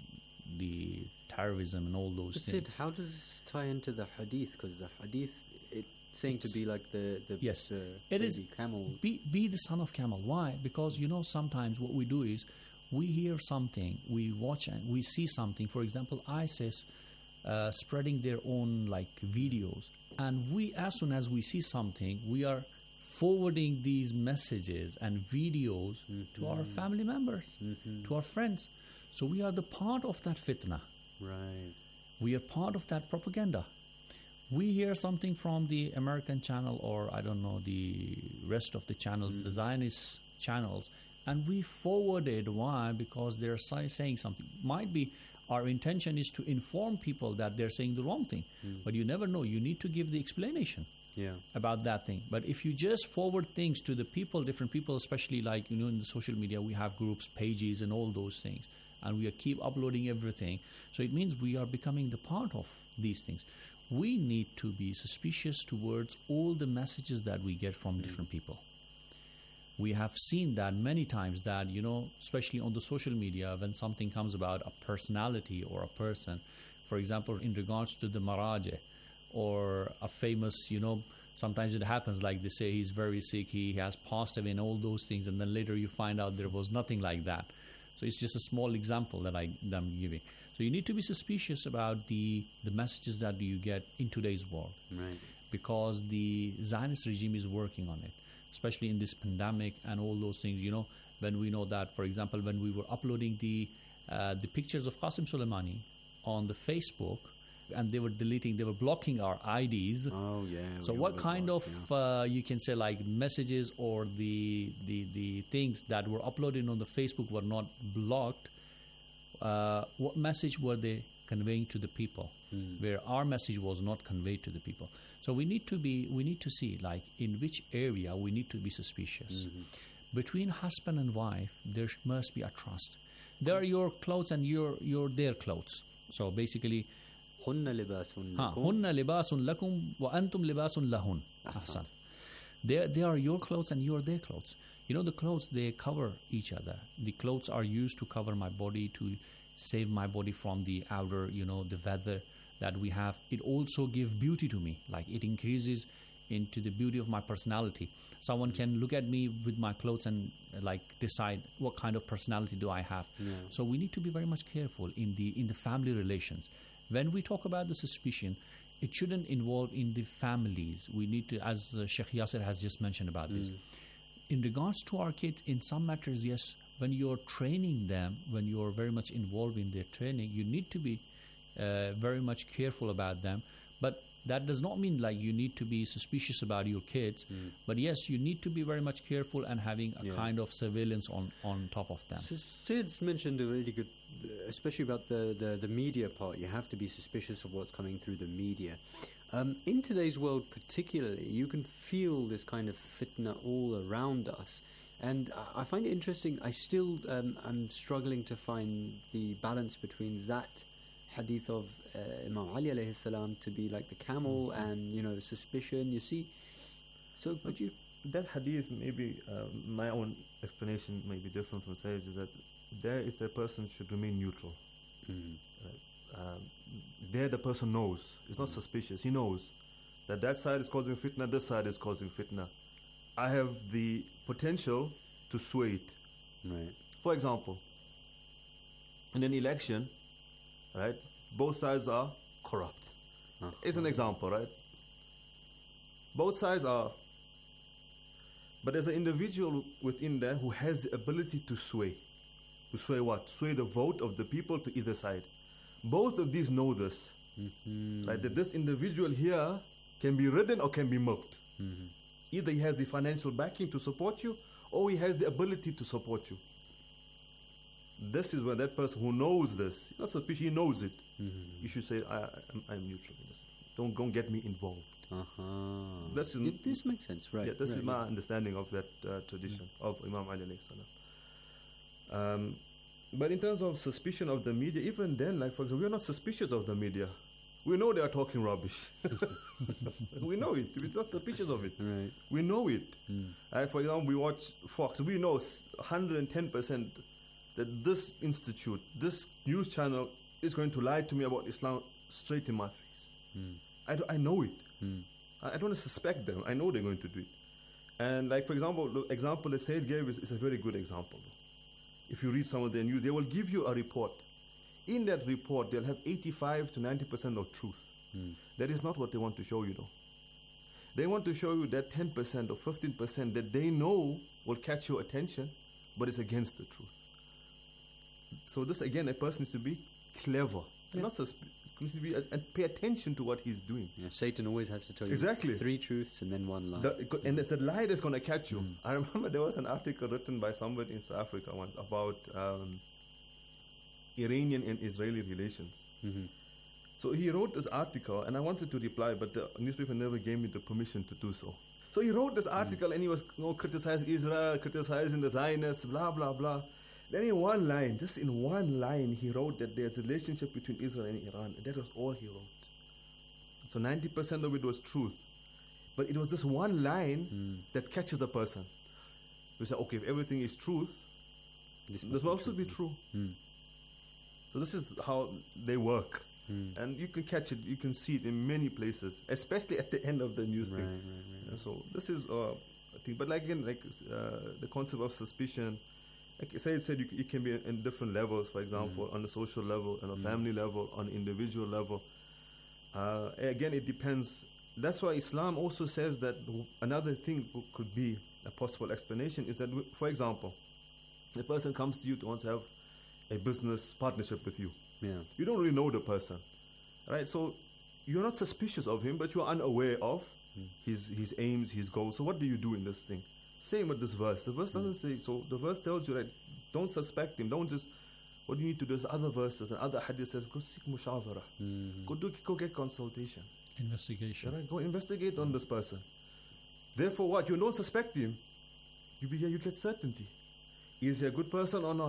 Speaker 13: the terrorism and all those
Speaker 12: That's
Speaker 13: things.
Speaker 12: It. How does this tie into the hadith? Because the hadith, it's saying it's, to be like the, the
Speaker 13: yes,
Speaker 12: the
Speaker 13: it is
Speaker 12: camel.
Speaker 13: Be, be the son of camel. Why? Because, you know, sometimes what we do is, we hear something, we watch and we see something. For example, ISIS uh, spreading their own like videos, and we, as soon as we see something, we are forwarding these messages and videos mm-hmm. to our family members, mm-hmm. to our friends. So we are the part of that fitna.
Speaker 12: Right.
Speaker 13: We are part of that propaganda. We hear something from the American channel, or I don't know, the rest of the channels, mm-hmm. the Zionist channels, and we forwarded. Why? Because they're saying something. Might be our intention is to inform people that they're saying the wrong thing. Mm. But you never know. You need to give the explanation
Speaker 12: yeah.
Speaker 13: about that thing. But if you just forward things to the people, different people, especially like, you know, in the social media, we have groups, pages, and all those things. And we keep uploading everything. So it means we are becoming the part of these things. We need to be suspicious towards all the messages that we get from mm. different people. We have seen that many times that, you know, especially on the social media, when something comes about a personality or a person, for example, in regards to the Maraje or a famous, you know, sometimes it happens like they say he's very sick, he has passed away and all those things, and then later you find out there was nothing like that. So it's just a small example that, I, that I'm giving. So you need to be suspicious about the, the messages that you get in today's world.
Speaker 12: Right.
Speaker 13: Because the Zionist regime is working on it. Especially in this pandemic and all those things, you know, when we know that, for example, when we were uploading the uh, the pictures of Qasem Soleimani on the Facebook, and they were deleting, they were blocking our I Ds.
Speaker 12: Oh, yeah.
Speaker 13: So what kind blocked, of, yeah. uh, you can say, like, messages or the, the, the things that were uploaded on the Facebook were not blocked, uh, what message were they conveying to the people, mm. where our message was not conveyed to the people? So we need to be, we need to see, like, in which area we need to be suspicious. Mm-hmm. Between husband and wife, there must be a trust. they are your clothes and you're, you're their clothes. So basically,
Speaker 12: هن لباس
Speaker 13: ها
Speaker 12: لكم
Speaker 13: هن لباس لكم وأنتم لباس لهن. أحسن. They, they are your clothes and you're their clothes. You know, the clothes, they cover each other. The clothes are used to cover my body, to save my body from the outer, you know, the weather that we have. It also gives beauty to me. Like, it increases into the beauty of my personality. Someone can look at me with my clothes and uh, like decide what kind of personality do I have.
Speaker 12: Yeah.
Speaker 13: So we need to be very much careful in the in the family relations. When we talk about the suspicion, it shouldn't involve in the families. We need to, as uh, Sheikh Yasser has just mentioned about this.
Speaker 12: Mm.
Speaker 13: In regards to our kids, in some matters, yes, when you're training them, when you're very much involved in their training, you need to be uh, very much careful about them. But that does not mean like you need to be suspicious about your kids.
Speaker 12: Mm.
Speaker 13: But yes, you need to be very much careful and having a
Speaker 12: Yeah.
Speaker 13: kind of surveillance on, on top of them.
Speaker 12: So Sid's mentioned a really good, especially about the, the, the media part. You have to be suspicious of what's coming through the media. Um, in today's world particularly, you can feel this kind of fitna all around us. And I I find it interesting. I still um, am struggling to find the balance between that hadith of uh, Imam Ali alayhi salam to be like the camel
Speaker 14: Mm-hmm.
Speaker 12: and, you know, suspicion, you see. So could you...
Speaker 14: That hadith, maybe uh, my own explanation may be different from Sayyid's, is that there is a person should remain neutral.
Speaker 12: Mm.
Speaker 14: Right? Um, there the person knows. It's not suspicious. He knows that that side is causing fitna, this side is causing fitna. I have the potential to sway it.
Speaker 12: Right.
Speaker 14: For example, in an election, right, both sides are corrupt.
Speaker 12: Uh-huh.
Speaker 14: It's an example, right? Both sides are, but there's an individual within there who has the ability to sway. To sway what? Sway the vote of the people to either side. Both of these know this,
Speaker 12: Mm-hmm.
Speaker 14: right? That this individual here can be ridden or can be milked.
Speaker 12: Mm-hmm.
Speaker 14: Either he has the financial backing to support you, or he has the ability to support you. This is where that person who knows this, not suspicious, he knows it.
Speaker 12: Mm-hmm.
Speaker 14: You should say, I, I'm, I'm neutral in this. Don't, don't get me involved.
Speaker 12: Uh-huh.
Speaker 14: This, is,
Speaker 12: Th- this makes sense, right?
Speaker 14: Yeah, this
Speaker 12: right,
Speaker 14: is my
Speaker 12: yeah.
Speaker 14: understanding of that uh, tradition of Imam Ali alayhi salam. Um, but in terms of suspicion of the media, even then, like for example, we are not suspicious of the media. We know they are talking rubbish. We know it. We're not suspicious of it.
Speaker 12: Right.
Speaker 14: We know it.
Speaker 12: Mm.
Speaker 14: Right, for example, we watch Fox. We know s- one hundred ten percent that this institute, this news channel is going to lie to me about Islam straight in my face.
Speaker 12: Mm.
Speaker 14: I, do, I know it.
Speaker 12: Mm.
Speaker 14: I, I don't suspect them. I know they're going to do it. And like, for example, the example that Said gave is, is a very good example. If you read some of their news, they will give you a report. In that report, they'll have eighty-five to ninety percent of truth.
Speaker 12: Mm.
Speaker 14: That is not what they want to show you, though. They want to show you that ten percent or fifteen percent that they know will catch your attention, but it's against the truth. So this, again, a person needs to be clever.
Speaker 12: Yeah.
Speaker 14: Not susp- needs to be, uh, and pay attention to what he's doing.
Speaker 12: Yeah, Satan always has to tell you
Speaker 14: Exactly.
Speaker 12: three truths and then one lie.
Speaker 14: The, and it's a lie that's going to catch you.
Speaker 12: Mm.
Speaker 14: I remember there was an article written by somebody in South Africa once about um, Iranian and Israeli relations.
Speaker 12: Mm-hmm.
Speaker 14: So he wrote this article, and I wanted to reply, but the newspaper never gave me the permission to do so. So he wrote this article, mm. and he was you know, criticizing Israel, criticizing the Zionists, blah, blah, blah. Then in one line, just in one line, he wrote that there's a relationship between Israel and Iran. And that was all he wrote. So ninety percent of it was truth. But it was just one line
Speaker 12: Mm.
Speaker 14: that catches the person. We say, okay, if everything is truth,
Speaker 12: This
Speaker 14: this
Speaker 12: must
Speaker 14: must
Speaker 12: be
Speaker 14: also
Speaker 12: true.
Speaker 14: be true.
Speaker 12: Mm.
Speaker 14: So this is how they work.
Speaker 12: Mm.
Speaker 14: And you can catch it, you can see it in many places, especially at the end of the news
Speaker 12: Right,
Speaker 14: thing.
Speaker 12: right, right,
Speaker 14: Yeah,
Speaker 12: right.
Speaker 14: so this is uh, a thing. But like again, like uh, the concept of suspicion, like I said, said you, c- it can be in different levels. For example,
Speaker 12: Mm.
Speaker 14: on the social level, on a
Speaker 12: Mm.
Speaker 14: family level, on individual level. Uh, again, it depends. That's why Islam also says that w- another thing w- could be a possible explanation is that, w- for example, the person comes to you to want to have a business partnership with you.
Speaker 12: Yeah.
Speaker 14: You don't really know the person, right? So you're not suspicious of him, but you're unaware of
Speaker 12: Mm.
Speaker 14: his his aims, his goals. So what do you do in this thing? Same with this verse. The verse doesn't say so. The verse tells you that don't suspect him. Don't just. What you need to do is other verses and other hadith says go seek mushawara.
Speaker 12: Mm.
Speaker 14: Go do go get consultation.
Speaker 13: Investigation.
Speaker 14: Right? Go investigate on this person. Therefore, what you don't suspect him, you be you get certainty. Is he a good person or not?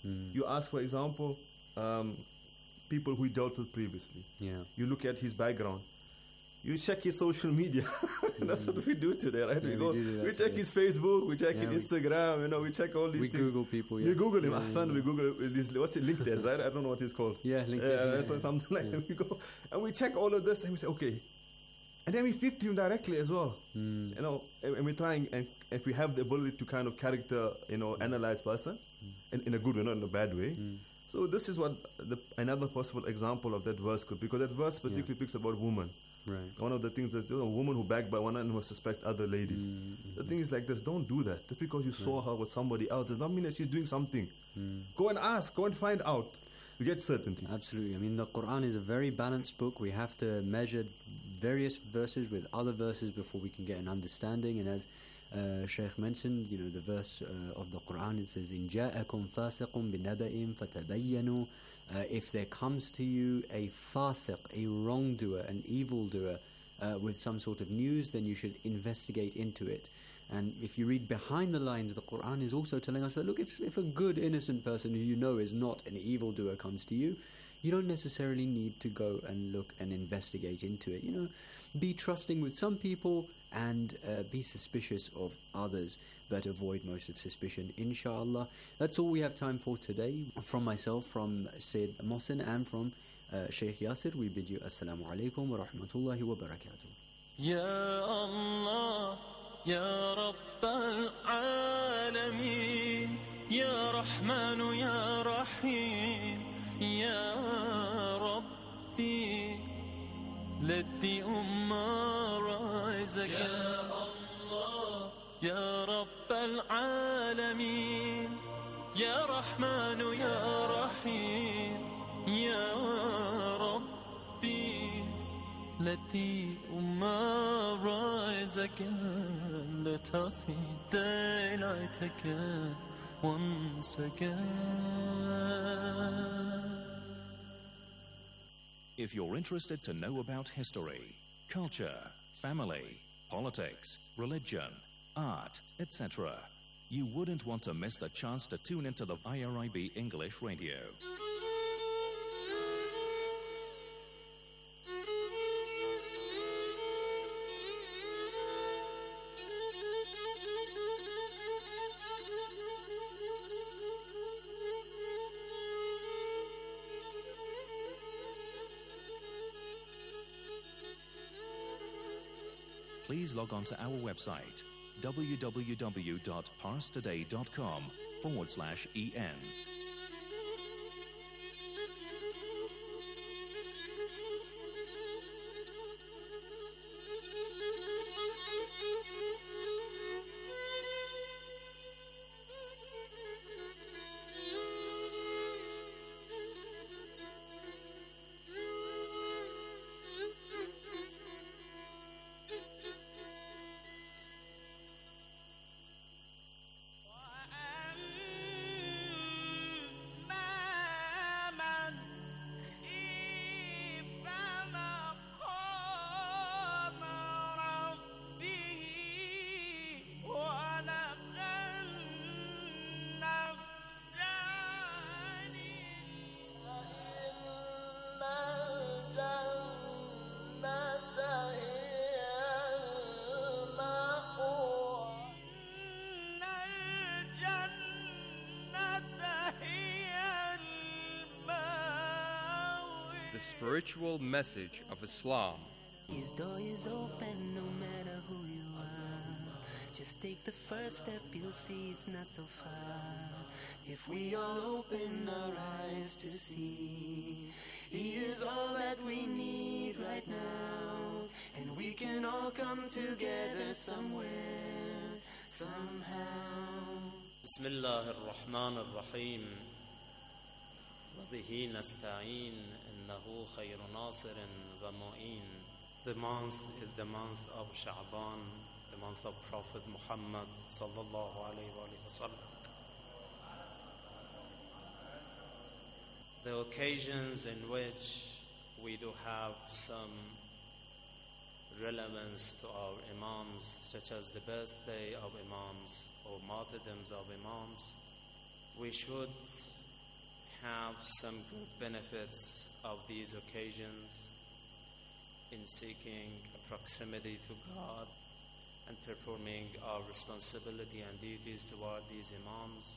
Speaker 14: Mm. You ask, for example, um, people who he dealt with previously.
Speaker 12: Yeah.
Speaker 14: You look at his background. You check his social media. That's what we do today, right?
Speaker 12: Yeah,
Speaker 14: we
Speaker 12: we
Speaker 14: go,
Speaker 12: do that
Speaker 14: we check
Speaker 12: today.
Speaker 14: his Facebook, we check
Speaker 12: Yeah,
Speaker 14: his Instagram, you know, we check all these
Speaker 12: We
Speaker 14: things.
Speaker 12: Google people, yeah.
Speaker 14: We Google him,
Speaker 12: Yeah,
Speaker 14: Ahsan,
Speaker 12: yeah.
Speaker 14: we Google this, what's it, LinkedIn, right? I don't know what it's called.
Speaker 12: Yeah, LinkedIn.
Speaker 14: Yeah,
Speaker 12: yeah,
Speaker 14: so
Speaker 12: yeah.
Speaker 14: something like
Speaker 12: Yeah.
Speaker 14: that. We go, and we check all of this, and we say, okay. And then we speak to him directly as well.
Speaker 12: Mm.
Speaker 14: You know, and, and we're trying, and if we have the ability to kind of character, you know, analyze person, in, in a good way, not in a bad way.
Speaker 12: Mm.
Speaker 14: So this is what the, another possible example of that verse could, because that verse particularly speaks about women.
Speaker 12: Right.
Speaker 14: One of the things that you know, a woman who backed by one and who suspect other ladies.
Speaker 12: Mm-hmm.
Speaker 14: The thing is like this: don't do that. Just because you saw her with somebody else does not mean that she's doing something.
Speaker 12: Mm.
Speaker 14: Go and ask. Go and find out. You get certainty.
Speaker 12: Absolutely. I mean, the Quran is a very balanced book. We have to measure various verses with other verses before we can get an understanding. And as uh, Shaykh mentioned, you know, the verse uh, of the Quran, it says, "In ja'akum fasiqun binaba'in fatabayyanu." Uh, if there comes to you a fasiq, a wrongdoer, an evildoer, uh, with some sort of news, then you should investigate into it. And if you read behind the lines, the Quran is also telling us that, look, if, if a good, innocent person who you know is not an evildoer comes to you, you don't necessarily need to go and look and investigate into it. You know, be trusting with some people and uh, be suspicious of others, but avoid most of suspicion, inshallah. That's all we have time for today. From myself, from Sayyid Mohsin, and from uh, Shaykh Yasir, we bid you Assalamu alaikum wa rahmatullahi wa barakatuh.
Speaker 3: Ya Allah, Ya Rabb al-Alameen, Ya Rahman, Ya Rahim, Ya Rabbi, let the Ummah rise again. Ya Allah, Ya Rabb al-Alameen, Ya Rahman, Ya Rahim, Ya Rabbi, let the Ummah rise again. Let us see daylight again, once again.
Speaker 15: If you're interested to know about history, culture, family, politics, religion, art, et cetera, you wouldn't want to miss the chance to tune into the I R I B English Radio. Please log on to our website, www.parstoday.com forward slash en.
Speaker 16: The spiritual message of Islam.
Speaker 17: His door is open no matter who you are. Just take the first step, you'll see it's not so far. If we all open our eyes to see, He is all that we need right now. And we can all come together somewhere, somehow.
Speaker 18: بسم الله الرحمن الرحيم وبه نستعين إنه خير ناصر ومعين. The month is the month of Sha'ban, the month of Prophet Muhammad sallallahu alayhi wa sallam. The occasions in which we do have some relevance to our Imams, such as the birthday of Imams or martyrdoms of Imams, we should have some good benefits of these occasions in seeking proximity to God and performing our responsibility and duties toward these imams.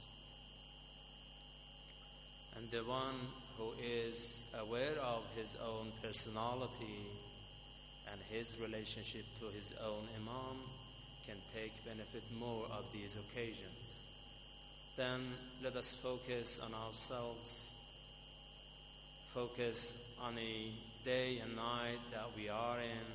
Speaker 18: And the one who is aware of his own personality and his relationship to his own imam can take benefit more of these occasions. Then let us focus on ourselves, focus on a day and night that we are in,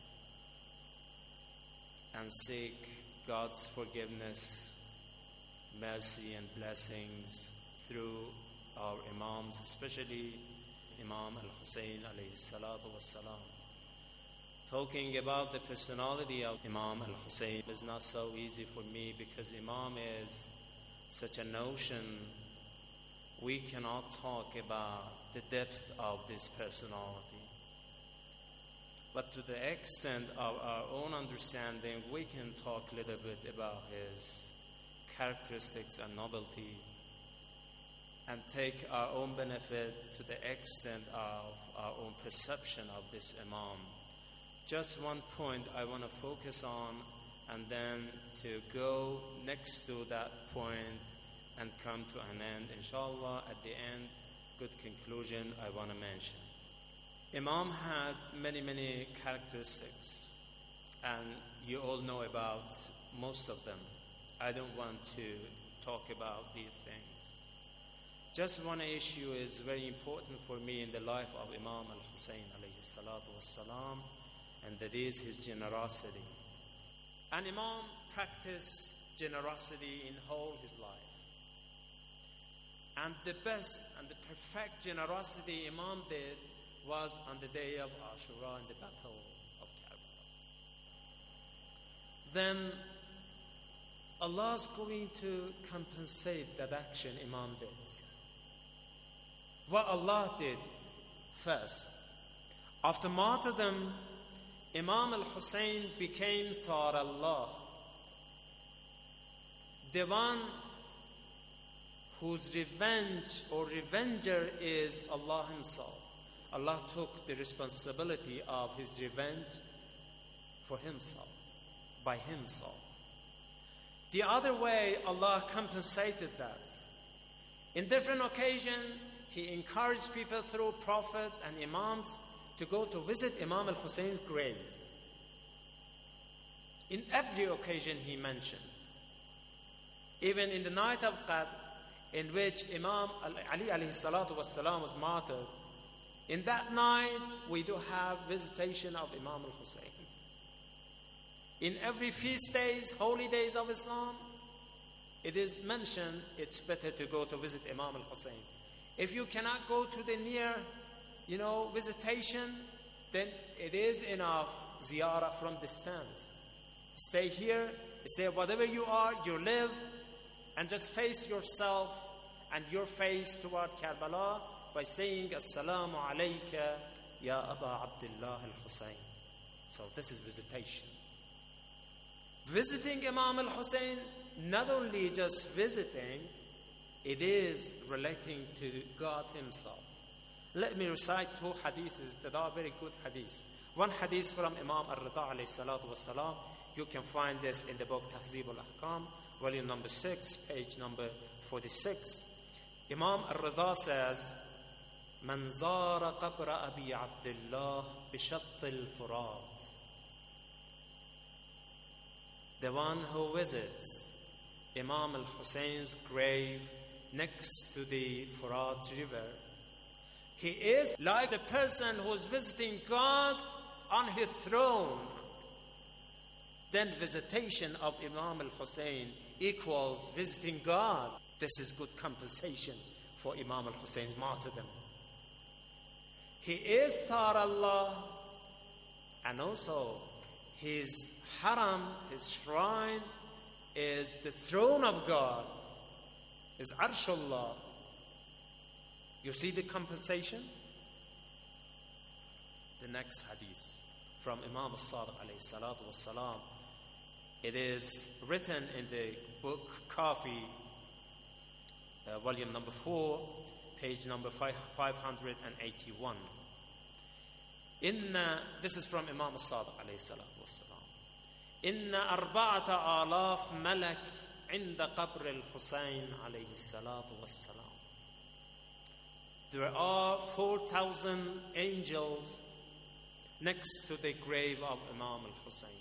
Speaker 18: and seek God's forgiveness, mercy, and blessings through our imams, especially Imam al-Hussein alayhi salatu wassalam. Talking about the personality of Imam al-Hussein is not so easy for me because Imam is such a notion. We cannot talk about the depth of this personality. But to the extent of our own understanding, we can talk a little bit about his characteristics and nobility and take our own benefit to the extent of our own perception of this Imam. Just one point I want to focus on, and then to go next to that point and come to an end. Inshallah, at the end, good conclusion I want to mention. Imam had many, many characteristics, and you all know about most of them. I don't want to talk about these things. Just one issue is very important for me in the life of Imam al-Hussein alayhi salatu wassalam, and that is his generosity. An Imam practiced generosity in whole his life. And the best and the perfect generosity Imam did was on the day of Ashura in the battle of Karbala. Then Allah is going to compensate that action Imam did. What Allah did first, after martyrdom, Imam al-Hussein became Thar Allah, the one whose revenge or revenger is Allah himself. Allah took the responsibility of his revenge for himself, by himself. The other way Allah compensated that. In different occasions, he encouraged people through Prophet and Imams to go to visit Imam al-Hussein's grave. In every occasion he mentioned. Even in the night of Qadr, in which Imam Ali alayhi salatu wassalam was martyred, in that night we do have visitation of Imam al-Hussein. In every feast days, holy days of Islam, it is mentioned it's better to go to visit Imam al-Hussein. If you cannot go to the near, you know, visitation, then it is enough ziyarah from distance. Stay here, say whatever you are, you live, and just face yourself and your face toward Karbala by saying Assalamu alayka ya Aba Abdullah al-Hussein. So this is visitation. Visiting Imam al-Hussein, not only just visiting, it is relating to God himself. Let me recite two hadiths that are very good hadiths. One hadith from Imam al-Rida alayhi salatu wassalam. You can find this in the book Tahzib al-Ahkam, volume number six, page number forty-six. Imam al-Rida says, Man zara qabra Abi Abdullah bishatt al-Furat. The one who visits Imam al-Hussein's grave next to the Furat river, he is like the person who is visiting God on his throne. Then visitation of Imam al-Hussein equals visiting God. This is good compensation for Imam al-Hussein's martyrdom. He is Thar Allah, and also his haram, his shrine, is the throne of God, is Arshullah. You see the compensation? The next hadith from Imam al-Sadiq alayhi salatu wassalam. It is written in the book Kafi, uh, volume number four, page number five hundred eighty-one. Inna, this is from Imam al-Sadiq alayhi salatu wassalam. Inna arba'ata alaf malak inda qabr al-Husayn alayhi salatu wassalam. There are four thousand angels next to the grave of Imam al-Husayn.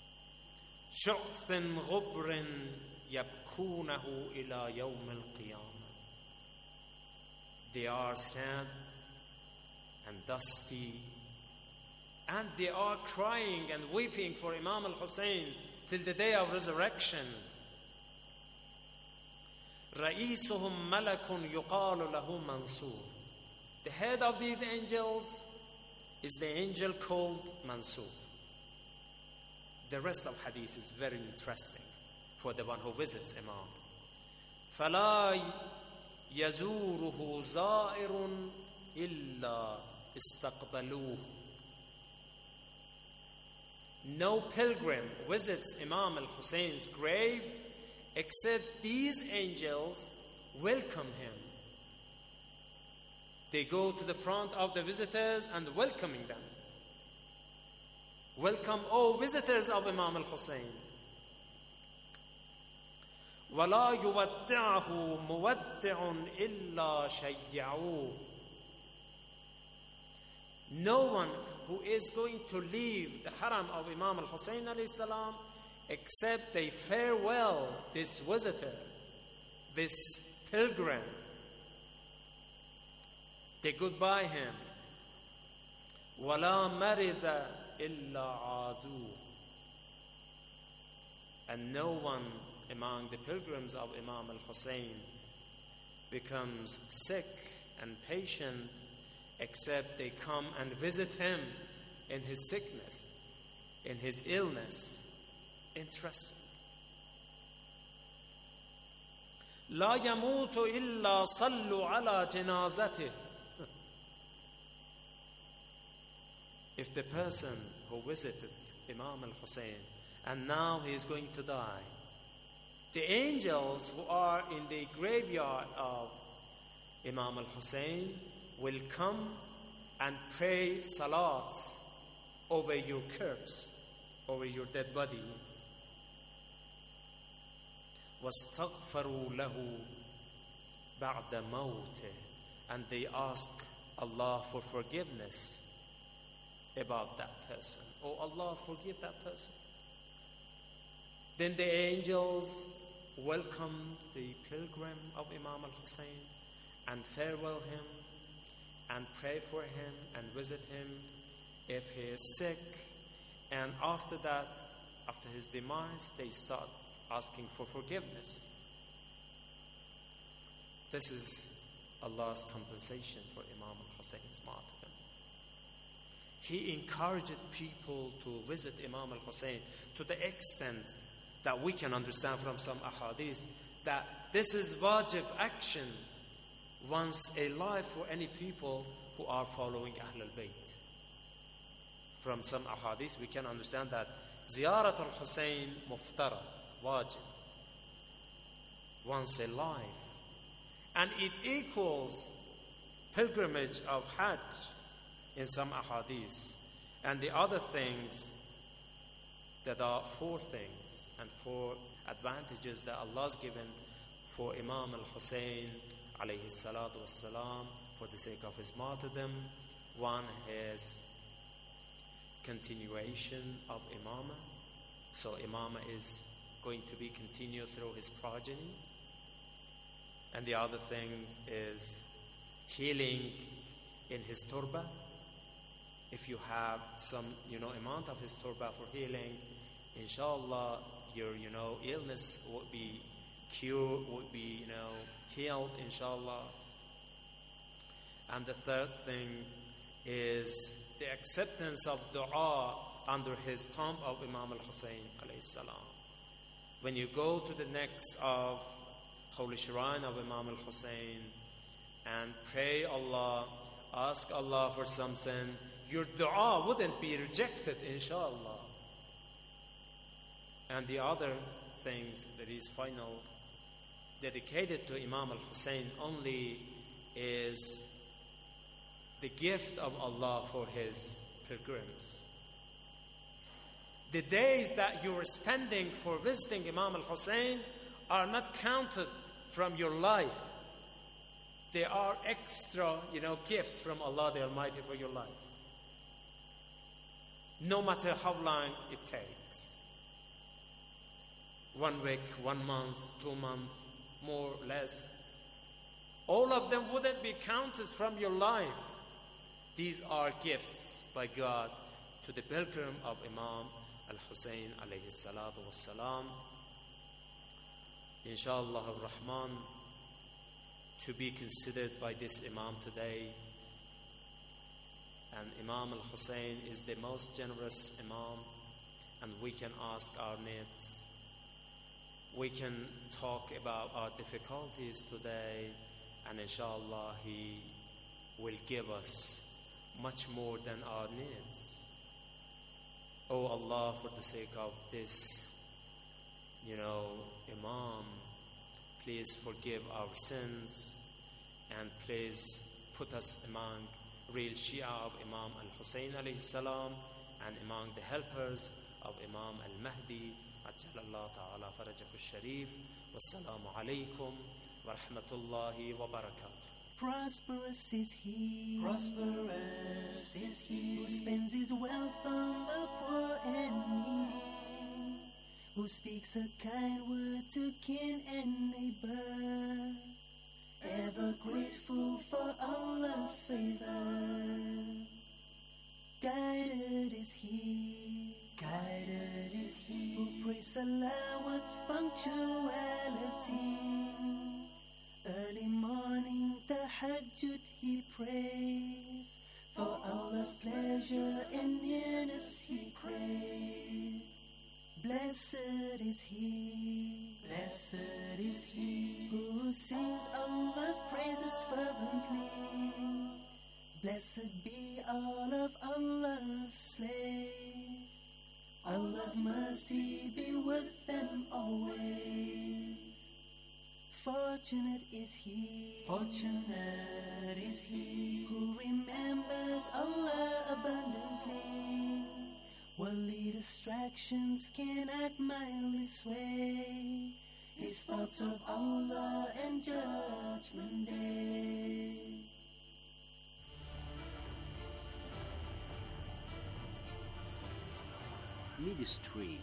Speaker 18: شعث غبر يبكونه إلى يوم القيامة. They are sad and dusty, and they are crying and weeping for Imam al-Husayn till the day of resurrection. رئيسهم ملك يقال له منصور. The head of these angels is the angel called Mansur. The rest of hadith is very interesting for the one who visits Imam. فَلَا يَزُورُهُ زَائِرٌ إِلَّا اسْتَقْبَلُوهُ. No pilgrim visits Imam al-Husayn's grave except these angels welcome him. They go to the front of the visitors and welcoming them. Welcome, all visitors of Imam al-Husayn. وَلَا يُوَدِّعَهُ مُوَدِّعٌ إِلَّا شَيِّعُوهُ. No one who is going to leave the haram of Imam al-Husayn alayhi salam except they farewell this visitor, this pilgrim. They goodbye him. وَلَا مَرِضَ إِلَّا عَادُوهُ. And no one among the pilgrims of Imam al-Husayn becomes sick and patient except they come and visit him in his sickness, in his illness. Interesting. لا يموت إلا صلوا على جنازته. If the person who visited Imam al-Husayn and now he is going to die, the angels who are in the graveyard of Imam al-Husayn will come and pray salats over your corpse, over your dead body. وَاسْتَغْفَرُوا لَهُ بَعْدَ مَوْتِهِ. And they ask Allah for forgiveness about that person. Oh Allah, forgive that person. Then the angels welcome the pilgrim of Imam al-Husayn and farewell him and pray for him and visit him if he is sick. And after that, after his demise, they start asking for forgiveness. This is Allah's compensation for Imam al-Husayn's martyrdom. He encouraged people to visit Imam al-Husayn to the extent that we can understand from some ahadith that this is wajib action once a life for any people who are following Ahl al-Bayt. From some ahadith we can understand that ziyarat al-Husayn muftarad, wajib, once a life. And it equals pilgrimage of Hajj in some ahadith. And the other things, that are four things and four advantages that Allah's given for Imam al-Husayn alayhi salatu wassalam for the sake of his martyrdom. One is continuation of Imamah. So Imamah is going to be continued through his progeny. And the other thing is healing in his turba. If you have some, you know, amount of his turba for healing, inshallah, your, you know, illness would be cured, would be, you know, healed, inshallah. And the third thing is the acceptance of dua under his tomb of Imam al-Husayn alayhi salam. When you go to the necks of Holy Shrine of Imam al-Husayn and pray Allah, ask Allah for something, your dua wouldn't be rejected, inshallah. And the other things that is final, dedicated to Imam al-Husayn only is the gift of Allah for His pilgrims. The days that you are spending for visiting Imam al-Hussein are not counted from your life. They are extra, you know, gift from Allah the Almighty for your life. No matter how long it takes. One week, one month, two months, more or less. All of them wouldn't be counted from your life. These are gifts by God to the pilgrim of Imam al-Hussein alayhi salatu wassalam. Inshallah ar-Rahman, to be considered by this Imam today. And Imam al-Hussein is the most generous Imam, and we can ask our needs. We can talk about our difficulties today, and inshallah he will give us much more than our needs. Oh Allah, for the sake of this, you know, Imam, please forgive our sins, and please put us among real Shia of Imam al-Hussein alayhi salam, and among the helpers of Imam al-Mahdi ajjalallahu ta'ala farajahu al-sharif. Wassalamu alaykum wa rahmatullahi wa barakatuh.
Speaker 17: Prosperous is he, prosperous is he, who spends his wealth on the poor and needy, who speaks a kind word to kin and neighbor, ever grateful for Allah's favor. Guided is he, guided is he, who prays Allah with punctuality. Early morning tahajjud he prays, for Allah's pleasure and nearness he craves. Blessed is he, blessed is he, who sings Allah's praises fervently. Blessed be all of Allah's slaves, Allah's mercy be with them always. Fortunate is he, fortunate is he, who remembers Allah abundantly. Worldly distractions cannot mildly sway his thoughts of Allah and Judgment Day.
Speaker 19: Midstream.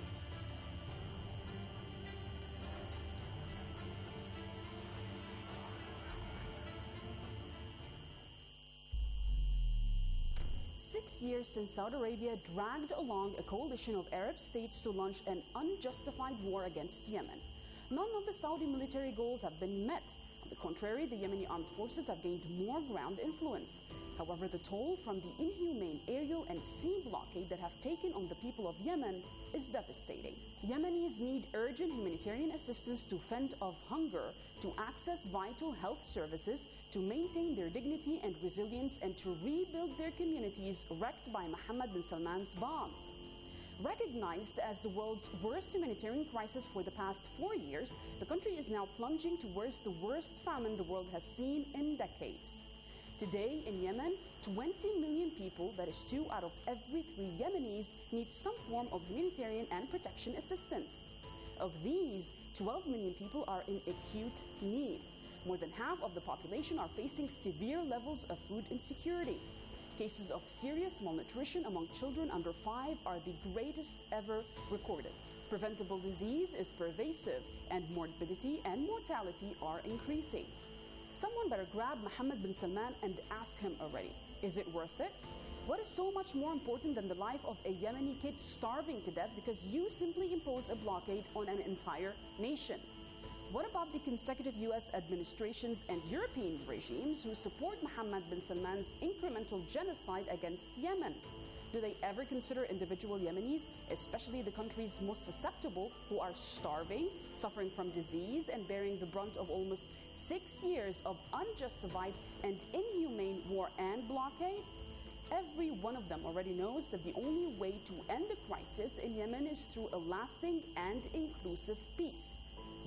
Speaker 20: Six years since Saudi Arabia dragged along a coalition of Arab states to launch an unjustified war against Yemen. None of the Saudi military goals have been met. On the contrary, the Yemeni armed forces have gained more ground influence. However, the toll from the inhumane aerial and sea blockade that have taken on the people of Yemen is devastating. Yemenis need urgent humanitarian assistance to fend off hunger, to access vital health services, to maintain their dignity and resilience, and to rebuild their communities wrecked by Mohammed bin Salman's bombs. Recognized as the world's worst humanitarian crisis for the past four years, the country is now plunging towards the worst famine the world has seen in decades. Today in Yemen, twenty million people, that is two out of every three Yemenis, need some form of humanitarian and protection assistance. Of these, twelve million people are in acute need. More than half of the population are facing severe levels of food insecurity. Cases of serious malnutrition among children under five are the greatest ever recorded. Preventable disease is pervasive, and morbidity and mortality are increasing. Someone better grab Mohammed bin Salman and ask him already, is it worth it? What is so much more important than the life of a Yemeni kid starving to death because you simply impose a blockade on an entire nation? What about the consecutive U S administrations and European regimes who support Mohammed bin Salman's incremental genocide against Yemen? Do they ever consider individual Yemenis, especially the country's most susceptible, who are starving, suffering from disease, and bearing the brunt of almost six years of unjustified and inhumane war and blockade? Every one of them already knows that the only way to end the crisis in Yemen is through a lasting and inclusive peace.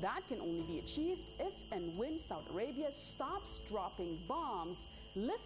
Speaker 20: That can only be achieved if and when Saudi Arabia stops dropping bombs, lifts